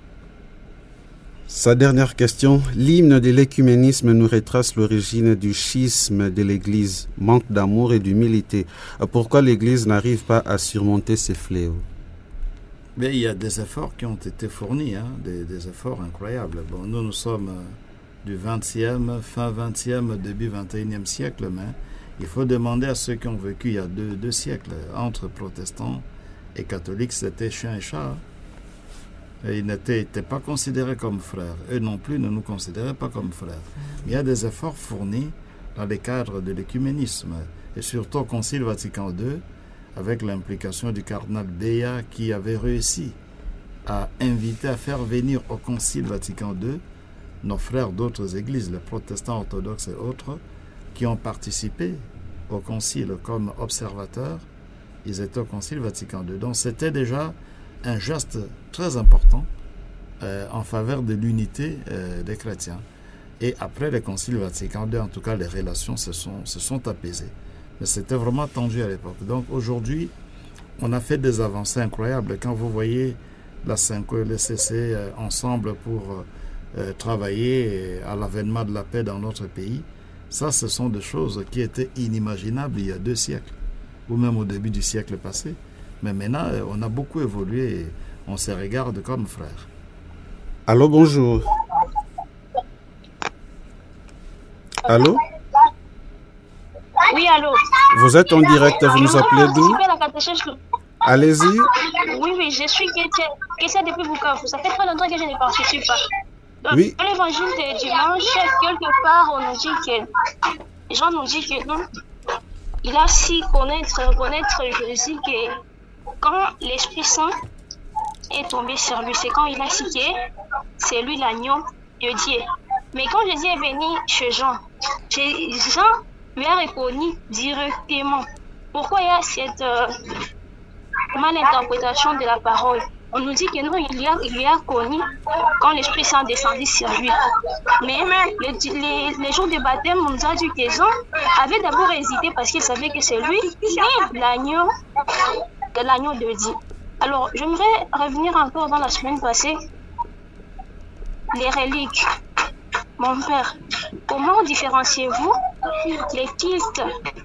C: Sa dernière question. L'hymne de l'écuménisme nous retrace l'origine du schisme de l'Église, manque d'amour et d'humilité. Pourquoi l'Église n'arrive pas à surmonter ces fléaux?
D: Mais il y a des efforts qui ont été fournis, hein, des, des efforts incroyables. Bon, nous, nous sommes du vingtième, fin vingtième, début vingt et unième siècle, mais il faut demander à ceux qui ont vécu il y a deux, deux siècles, entre protestants Et catholique, c'était chien et chat. Et ils n'étaient pas considérés comme frères. Eux non plus ne nous considéraient pas comme frères. Il y a des efforts fournis dans les cadres de l'écuménisme. Et surtout au Concile Vatican deux, avec l'implication du cardinal Béat qui avait réussi à inviter, à faire venir au Concile Vatican deux nos frères d'autres églises, les protestants orthodoxes et autres, qui ont participé au Concile comme observateurs. Ils étaient au Concile Vatican deux. Donc c'était déjà un geste très important euh, en faveur de l'unité euh, des chrétiens. Et après le Concile Vatican deux, en tout cas, les relations se sont, se sont apaisées. Mais c'était vraiment tendu à l'époque. Donc aujourd'hui, on a fait des avancées incroyables. Quand vous voyez la cinq E, le C C euh, ensemble pour euh, travailler à l'avènement de la paix dans notre pays, ça, ce sont des choses qui étaient inimaginables il y a deux siècles, ou même au début du siècle passé. Mais maintenant, on a beaucoup évolué et on se regarde comme frères.
C: Allô, bonjour. Allô?
A: Oui, allô.
C: Vous êtes en direct, vous nous appelez d'où? Allez-y.
A: Oui, oui, je suis Kétia depuis Bukavu. Ça fait très longtemps que je ne participe pas. Donc,
C: oui.
A: Dans l'évangile de dimanche, quelque part, on nous dit que, Jean nous dit que non, il a su connaître, connaître Jésus que quand l'Esprit Saint est tombé sur lui, c'est quand il a su que c'est lui l'agneau de Dieu. Mais quand Jésus est venu chez Jean, Jean lui a reconnu directement. Pourquoi il y a cette euh, malinterprétation de la parole? On nous dit que non, il y a, il y a connu quand l'Esprit Saint descendit sur lui. Mais les, les, les jours de baptême, on nous a dit que Jean avait d'abord hésité parce qu'il savait que c'est lui l'agneau de l'agneau de Dieu. Alors, j'aimerais revenir encore dans la semaine passée. Les reliques. Mon père, comment différenciez-vous les cultes,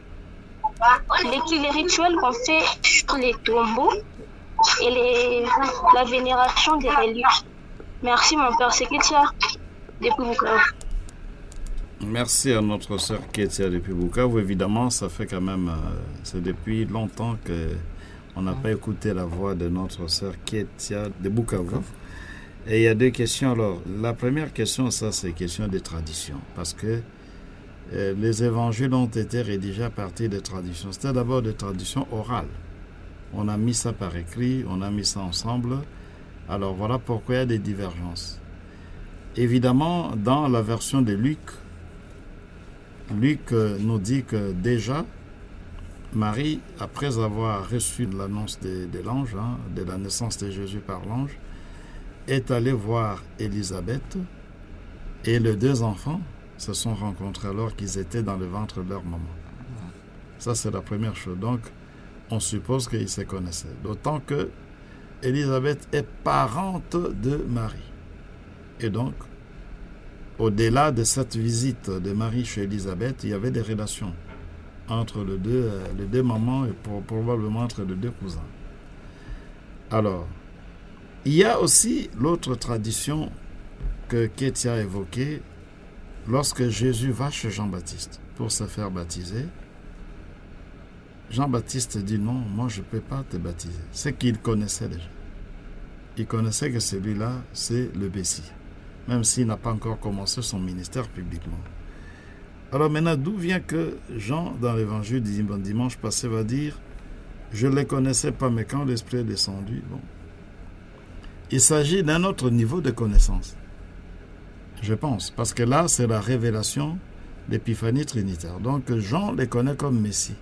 A: les, les rituels qu'on fait sur les tombeaux et les, la vénération des reliques? Merci mon père, c'est Kétia depuis Bukavu.
D: Merci à notre sœur Kétia depuis Bukavu. Évidemment, ça fait quand même, euh, c'est depuis longtemps qu'on n'a pas écouté la voix de notre sœur Kétia de Bukavu. Et il y a deux questions. Alors, la première question, ça, c'est question des traditions. Parce que euh, les évangiles ont été rédigés à partir des traditions. C'était d'abord des traditions orales. On a mis ça par écrit, on a mis ça ensemble. Alors, voilà pourquoi il y a des divergences. Évidemment, dans la version de Luc, Luc euh, nous dit que déjà, Marie, après avoir reçu l'annonce de, de l'ange, hein, de la naissance de Jésus par l'ange, est allé voir Élisabeth et les deux enfants se sont rencontrés alors qu'ils étaient dans le ventre de leur maman. Ça, c'est la première chose. Donc, on suppose qu'ils se connaissaient. D'autant que Élisabeth est parente de Marie. Et donc, au-delà de cette visite de Marie chez Élisabeth, il y avait des relations entre les deux, les deux mamans et pour, probablement entre les deux cousins. Alors, il y a aussi l'autre tradition que Kétia a évoquée lorsque Jésus va chez Jean-Baptiste pour se faire baptiser. Jean-Baptiste dit non, moi je ne peux pas te baptiser. C'est qu'il connaissait déjà. Il connaissait que celui-là, c'est le Messie, même s'il n'a pas encore commencé son ministère publiquement. Alors maintenant, d'où vient que Jean, dans l'évangile du dimanche passé, va dire « Je ne les connaissais pas, mais quand l'Esprit est descendu, bon. » Il s'agit d'un autre niveau de connaissance, je pense, parce que là, c'est la révélation d'épiphanie trinitaire. Donc, Jean les connaît comme Messie.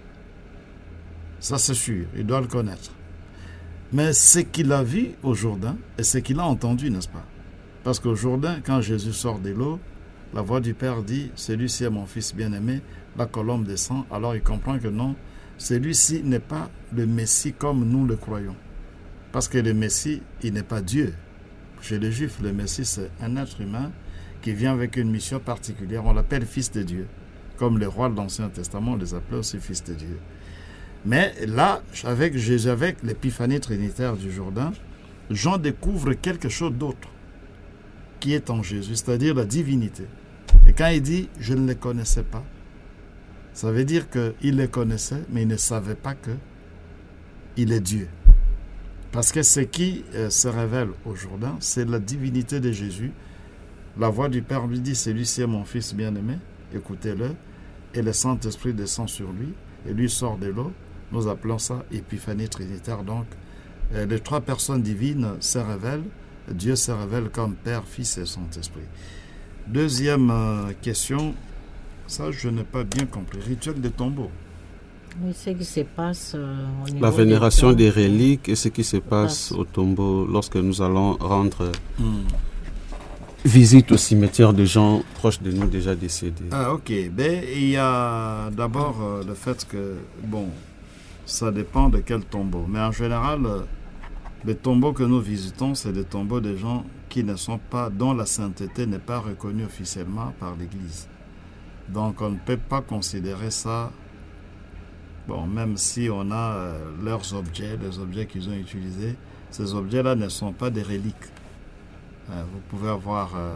D: Ça, c'est sûr, il doit le connaître. Mais ce qu'il a vu au Jourdain, et ce qu'il a entendu, n'est-ce pas? Parce qu'au Jourdain, quand Jésus sort de l'eau, la voix du Père dit « Celui-ci est mon Fils bien-aimé », la colombe descend, alors il comprend que non, celui-ci n'est pas le Messie comme nous le croyons. Parce que le Messie, il n'est pas Dieu. Chez les Juifs, le Messie, c'est un être humain qui vient avec une mission particulière. On l'appelle Fils de Dieu. Comme les rois de l'Ancien Testament, on les appelait aussi Fils de Dieu. Mais là, avec Jésus, avec l'épiphanie trinitaire du Jourdain, Jean découvre quelque chose d'autre qui est en Jésus, c'est-à-dire la divinité. Et quand il dit « je ne les connaissais pas », ça veut dire qu'il les connaissait, mais il ne savait pas qu'il est Dieu. Parce que ce qui euh, se révèle au Jourdain, c'est la divinité de Jésus. La voix du Père lui dit, celui-ci est mon Fils bien-aimé, écoutez-le. Et le Saint-Esprit descend sur lui et lui sort de l'eau. Nous appelons ça épiphanie trinitaire. Donc, euh, les trois personnes divines se révèlent. Dieu se révèle comme Père, Fils et Saint-Esprit. Deuxième euh, question, ça je n'ai pas bien compris. Rituel des tombeaux.
E: Oui, ce qui se passe euh, au niveau
C: La vénération des,
E: des,
C: des reliques et ce qui se passe au tombeau lorsque nous allons rendre hmm. visite au cimetière de gens proches de nous déjà décédés.
D: Ah ok, ben, il y a d'abord euh, le fait que, bon, ça dépend de quel tombeau. Mais en général, euh, les tombeaux que nous visitons, c'est des tombeaux de gens qui ne sont pas, dont la sainteté n'est pas reconnue officiellement par l'Église. Donc on ne peut pas considérer ça, bon, même si on a euh, leurs objets, les objets qu'ils ont utilisés, ces objets-là ne sont pas des reliques. Euh, vous pouvez avoir euh,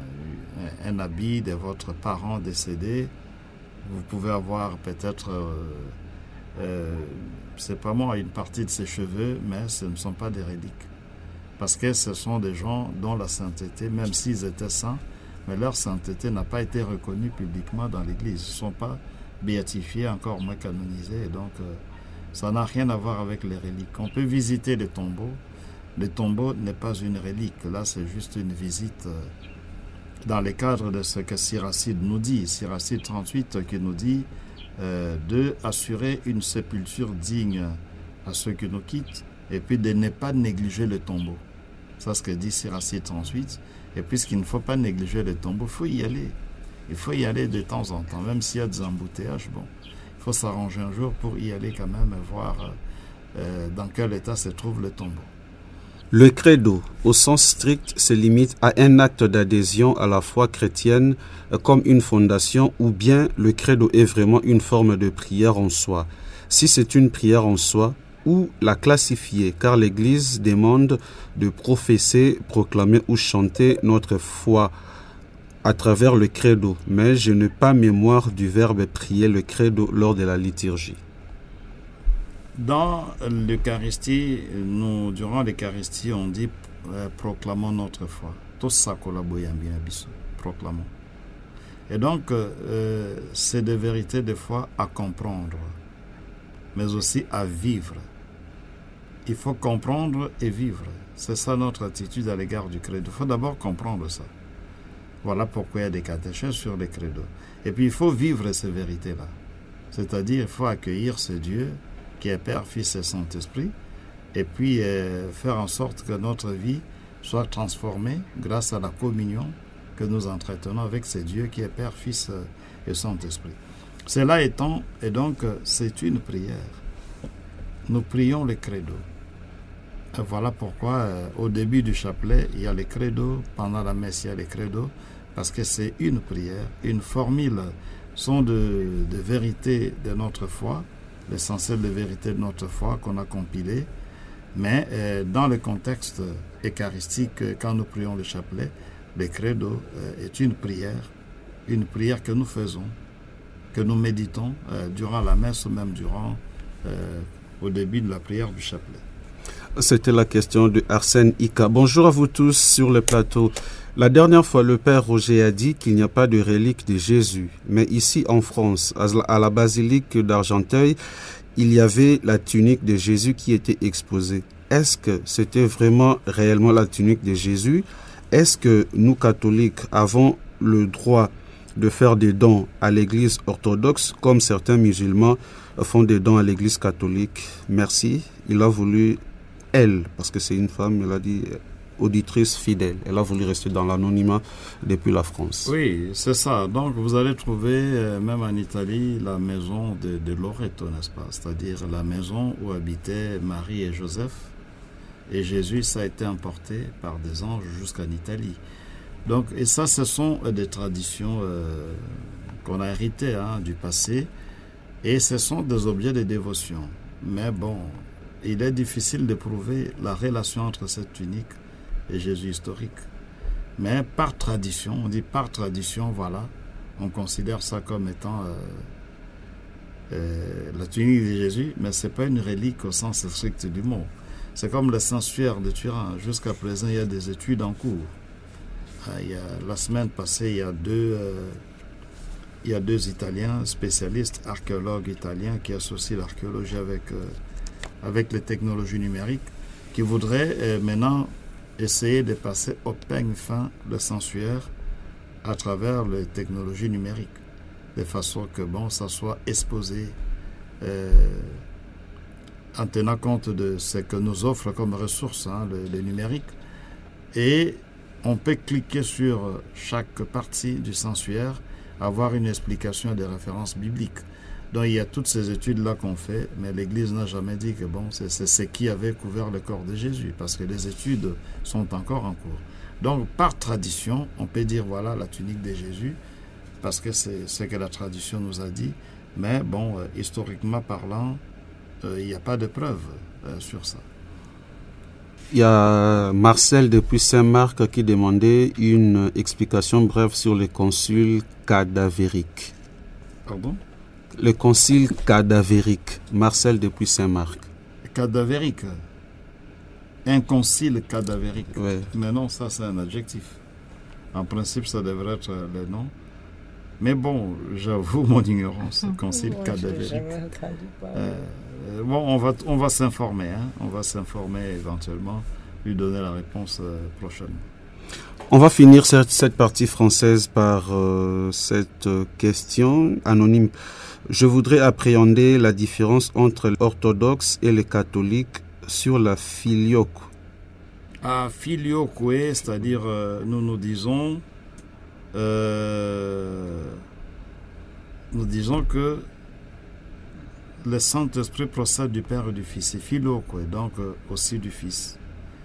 D: un habit de votre parent décédé, vous pouvez avoir peut-être, euh, euh, c'est pas moi, une partie de ses cheveux, mais ce ne sont pas des reliques. Parce que ce sont des gens dont la sainteté, même s'ils étaient saints, mais leur sainteté n'a pas été reconnue publiquement dans l'Église. Ils ne sont pas béatifiés, encore moins canonisés. Et donc, euh, ça n'a rien à voir avec les reliques. On peut visiter les tombeaux. Le tombeau n'est pas une relique. Là, c'est juste une visite euh, dans le cadre de ce que Siracide nous dit. Siracide trente-huit qui nous dit euh, de assurer une sépulture digne à ceux qui nous quittent et puis de ne pas négliger le tombeau. C'est ce que dit Siracide trente-huit. Et puisqu'il ne faut pas négliger le tombeau, il faut y aller. Il faut y aller de temps en temps, même s'il y a des embouteillages. Bon, il faut s'arranger un jour pour y aller quand même et voir euh, dans quel état se trouve le tombeau.
C: Le credo, au sens strict, se limite à un acte d'adhésion à la foi chrétienne comme une fondation, ou bien le credo est vraiment une forme de prière en soi. Si c'est une prière en soi, ou la classifier, car l'Église demande de professer, proclamer ou chanter notre foi à travers le credo, mais je n'ai pas mémoire du verbe prier le credo lors de la liturgie.
D: Dans l'Eucharistie, nous, durant l'Eucharistie, on dit euh, proclamons notre foi. Tous ça collabore bien, proclamons. Et donc, euh, c'est des vérités de foi à comprendre, mais aussi à vivre. Il faut comprendre et vivre. C'est ça notre attitude à l'égard du credo. Il faut d'abord comprendre ça. Voilà pourquoi il y a des catéchèses sur les credos. Et puis il faut vivre ces vérités-là. C'est-à-dire il faut accueillir ce Dieu qui est Père, Fils et Saint-Esprit, et puis euh, faire en sorte que notre vie soit transformée grâce à la communion que nous entretenons avec ce Dieu qui est Père, Fils et Saint-Esprit. Cela étant, et donc c'est une prière. Nous prions le credo. Et voilà pourquoi euh, au début du chapelet, il y a le credo, pendant la messe, il y a le credo, parce que c'est une prière, une formule, sont de, de vérité de notre foi, l'essentiel de vérité de notre foi qu'on a compilé, mais euh, dans le contexte eucharistique, quand nous prions le chapelet, le credo euh, est une prière, une prière que nous faisons, que nous méditons euh, durant la messe ou même durant, euh, au début de la prière du chapelet.
C: C'était la question de Arsène Ika. Bonjour à vous tous sur le plateau. La dernière fois, le père Roger a dit qu'il n'y a pas de relique de Jésus. Mais ici, en France, à la basilique d'Argenteuil, il y avait la tunique de Jésus qui était exposée. Est-ce que c'était vraiment réellement la tunique de Jésus? Est-ce que nous, catholiques, avons le droit de faire des dons à l'église orthodoxe comme certains musulmans font des dons à l'église catholique? Merci. Il a voulu... Elle, parce que c'est une femme, elle a dit auditrice fidèle. Elle a voulu rester dans l'anonymat depuis la France.
D: Oui, c'est ça. Donc, vous allez trouver, euh, même en Italie, la maison de, de Loreto, n'est-ce pas? C'est-à-dire la maison où habitaient Marie et Joseph. Et Jésus, ça a été emporté par des anges jusqu'en Italie. Donc, et ça, ce sont des traditions euh, qu'on a héritées hein, du passé. Et ce sont des objets de dévotion. Mais bon... il est difficile de prouver la relation entre cette tunique et Jésus historique. Mais par tradition, on dit par tradition, voilà, on considère ça comme étant euh, euh, la tunique de Jésus, mais ce n'est pas une relique au sens strict du mot. C'est comme le sanctuaire de Turin. Jusqu'à présent, il y a des études en cours. Il y a, la semaine passée, il y a deux, euh, il y a deux Italiens spécialistes, archéologues italiens, qui associent l'archéologie avec, euh, avec les technologies numériques, qui voudraient euh, maintenant essayer de passer au peigne fin le sanctuaire à travers les technologies numériques, de façon que bon, ça soit exposé euh, en tenant compte de ce que nous offre comme ressources, hein, le, le numérique. Et on peut cliquer sur chaque partie du sanctuaire, avoir une explication et des références bibliques. Donc il y a toutes ces études-là qu'on fait, mais l'Église n'a jamais dit que bon, c'est, c'est ce qui avait couvert le corps de Jésus, parce que les études sont encore en cours. Donc par tradition, on peut dire voilà la tunique de Jésus, parce que c'est ce que la tradition nous a dit, mais bon, euh, historiquement parlant, euh, il n'y a pas de preuves euh, sur ça.
C: Il y a Marcel depuis Saint-Marc qui demandait une explication brève sur le concile cadavérique.
D: Pardon?
C: Le concile cadavérique. Marcel depuis Saint-Marc.
D: Cadavérique. Un concile cadavérique.
C: Ouais.
D: Mais non, ça c'est un adjectif. En principe, ça devrait être le nom. Mais bon, j'avoue mon ignorance. Concile
E: Moi,
D: cadavérique.
E: j'ai jamais entendu parler.
D: Euh, bon, on va, on va s'informer. Hein? On va s'informer éventuellement, lui donner la réponse euh, prochainement.
C: On va finir cette, cette partie française par euh, cette euh, question anonyme. Je voudrais appréhender la différence entre l'orthodoxe et les catholiques sur la filioque.
D: Ah, filioque, c'est-à-dire euh, nous nous disons, euh, nous disons que le Saint-Esprit procède du Père et du Fils. C'est filioque, donc euh, aussi du Fils.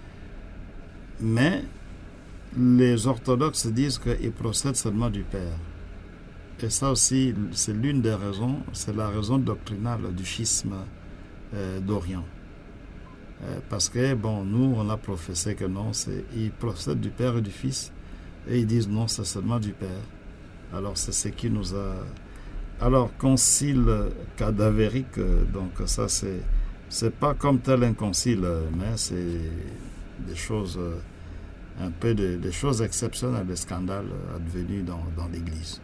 D: Mais les orthodoxes disent qu'il procède seulement du Père. Et ça aussi, c'est l'une des raisons, c'est la raison doctrinale du schisme euh, d'Orient. Euh, parce que, bon, nous, on a professé que non, c'est, ils procèdent du Père et du Fils, et ils disent non, c'est seulement du Père. Alors, c'est ce qui nous a... Alors, concile cadavérique, euh, donc ça, c'est, c'est pas comme tel un concile, mais c'est des choses... Euh, un peu de, de choses exceptionnelles, des scandales advenus dans, dans l'Église.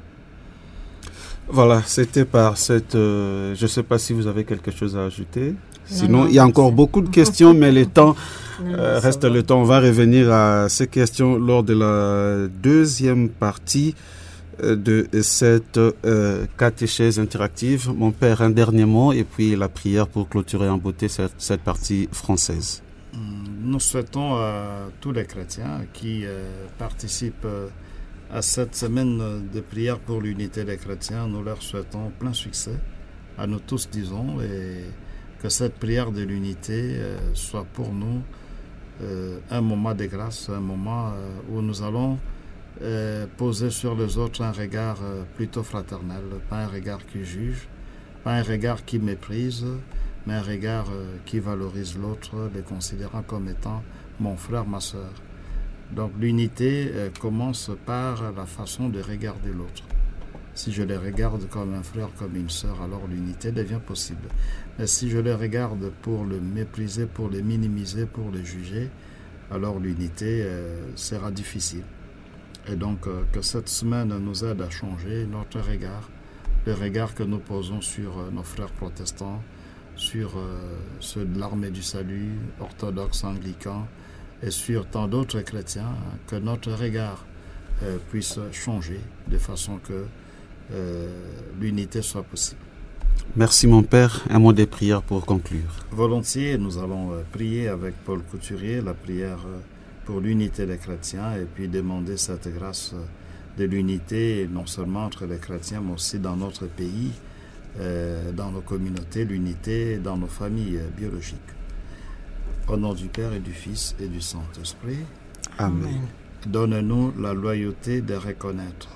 C: Voilà, c'était par cette... Euh, je ne sais pas si vous avez quelque chose à ajouter. Sinon,
E: non,
C: il y a encore beaucoup de questions, mais le temps
E: Non,
C: euh, reste
E: va.
C: le temps. On va revenir à ces questions lors de la deuxième partie de cette euh, catéchèse interactive. Mon père, un dernier mot et puis la prière pour clôturer en beauté cette, cette partie française.
D: Nous souhaitons à tous les chrétiens qui euh, participent euh, à cette semaine de prière pour l'unité des chrétiens, nous leur souhaitons plein succès, à nous tous disons, et que cette prière de l'unité euh, soit pour nous euh, un moment de grâce, un moment euh, où nous allons euh, poser sur les autres un regard euh, plutôt fraternel, pas un regard qui juge, pas un regard qui méprise, mais un regard euh, qui valorise l'autre, les considérant comme étant mon frère, ma soeur. Donc l'unité euh, commence par la façon de regarder l'autre. Si je les regarde comme un frère, comme une sœur, alors l'unité devient possible. Mais si je les regarde pour le mépriser, pour le minimiser, pour le juger, alors l'unité euh, sera difficile. Et donc euh, que cette semaine nous aide à changer notre regard, le regard que nous posons sur euh, nos frères protestants, sur euh, ceux de l'armée du salut, orthodoxes, anglicans, et sur tant d'autres chrétiens, hein, que notre regard euh, puisse changer de façon que euh, l'unité soit possible.
C: Merci mon père. Un mot de prière pour conclure.
D: Volontiers, nous allons euh, prier avec Paul Couturier, la prière euh, pour l'unité des chrétiens, et puis demander cette grâce euh, de l'unité, non seulement entre les chrétiens, mais aussi dans notre pays, Euh, dans nos communautés, l'unité dans nos familles euh, biologiques. Au nom du Père et du Fils et du Saint-Esprit.
C: Amen.
D: Donne-nous la loyauté de reconnaître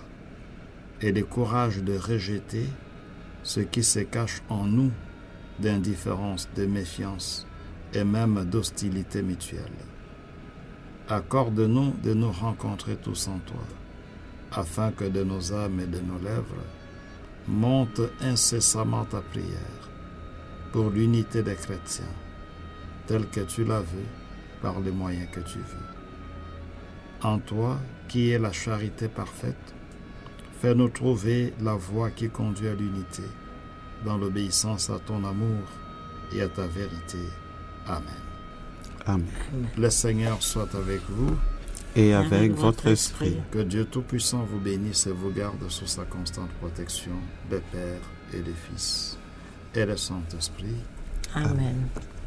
D: et le courage de rejeter ce qui se cache en nous d'indifférence, de méfiance et même d'hostilité mutuelle. Accorde-nous de nous rencontrer tous en toi, afin que de nos âmes et de nos lèvres monte incessamment ta prière pour l'unité des chrétiens tel que tu la veux, par les moyens que tu veux. En toi, qui est la charité parfaite, fais-nous trouver la voie qui conduit à l'unité, dans l'obéissance à ton amour et à ta vérité. Amen.
C: Amen.
D: Le Seigneur soit avec vous.
C: Et avec, avec votre esprit. esprit.
D: Que Dieu Tout-Puissant vous bénisse et vous garde sous sa constante protection, le Père et le Fils et le Saint-Esprit.
E: Amen. Amen.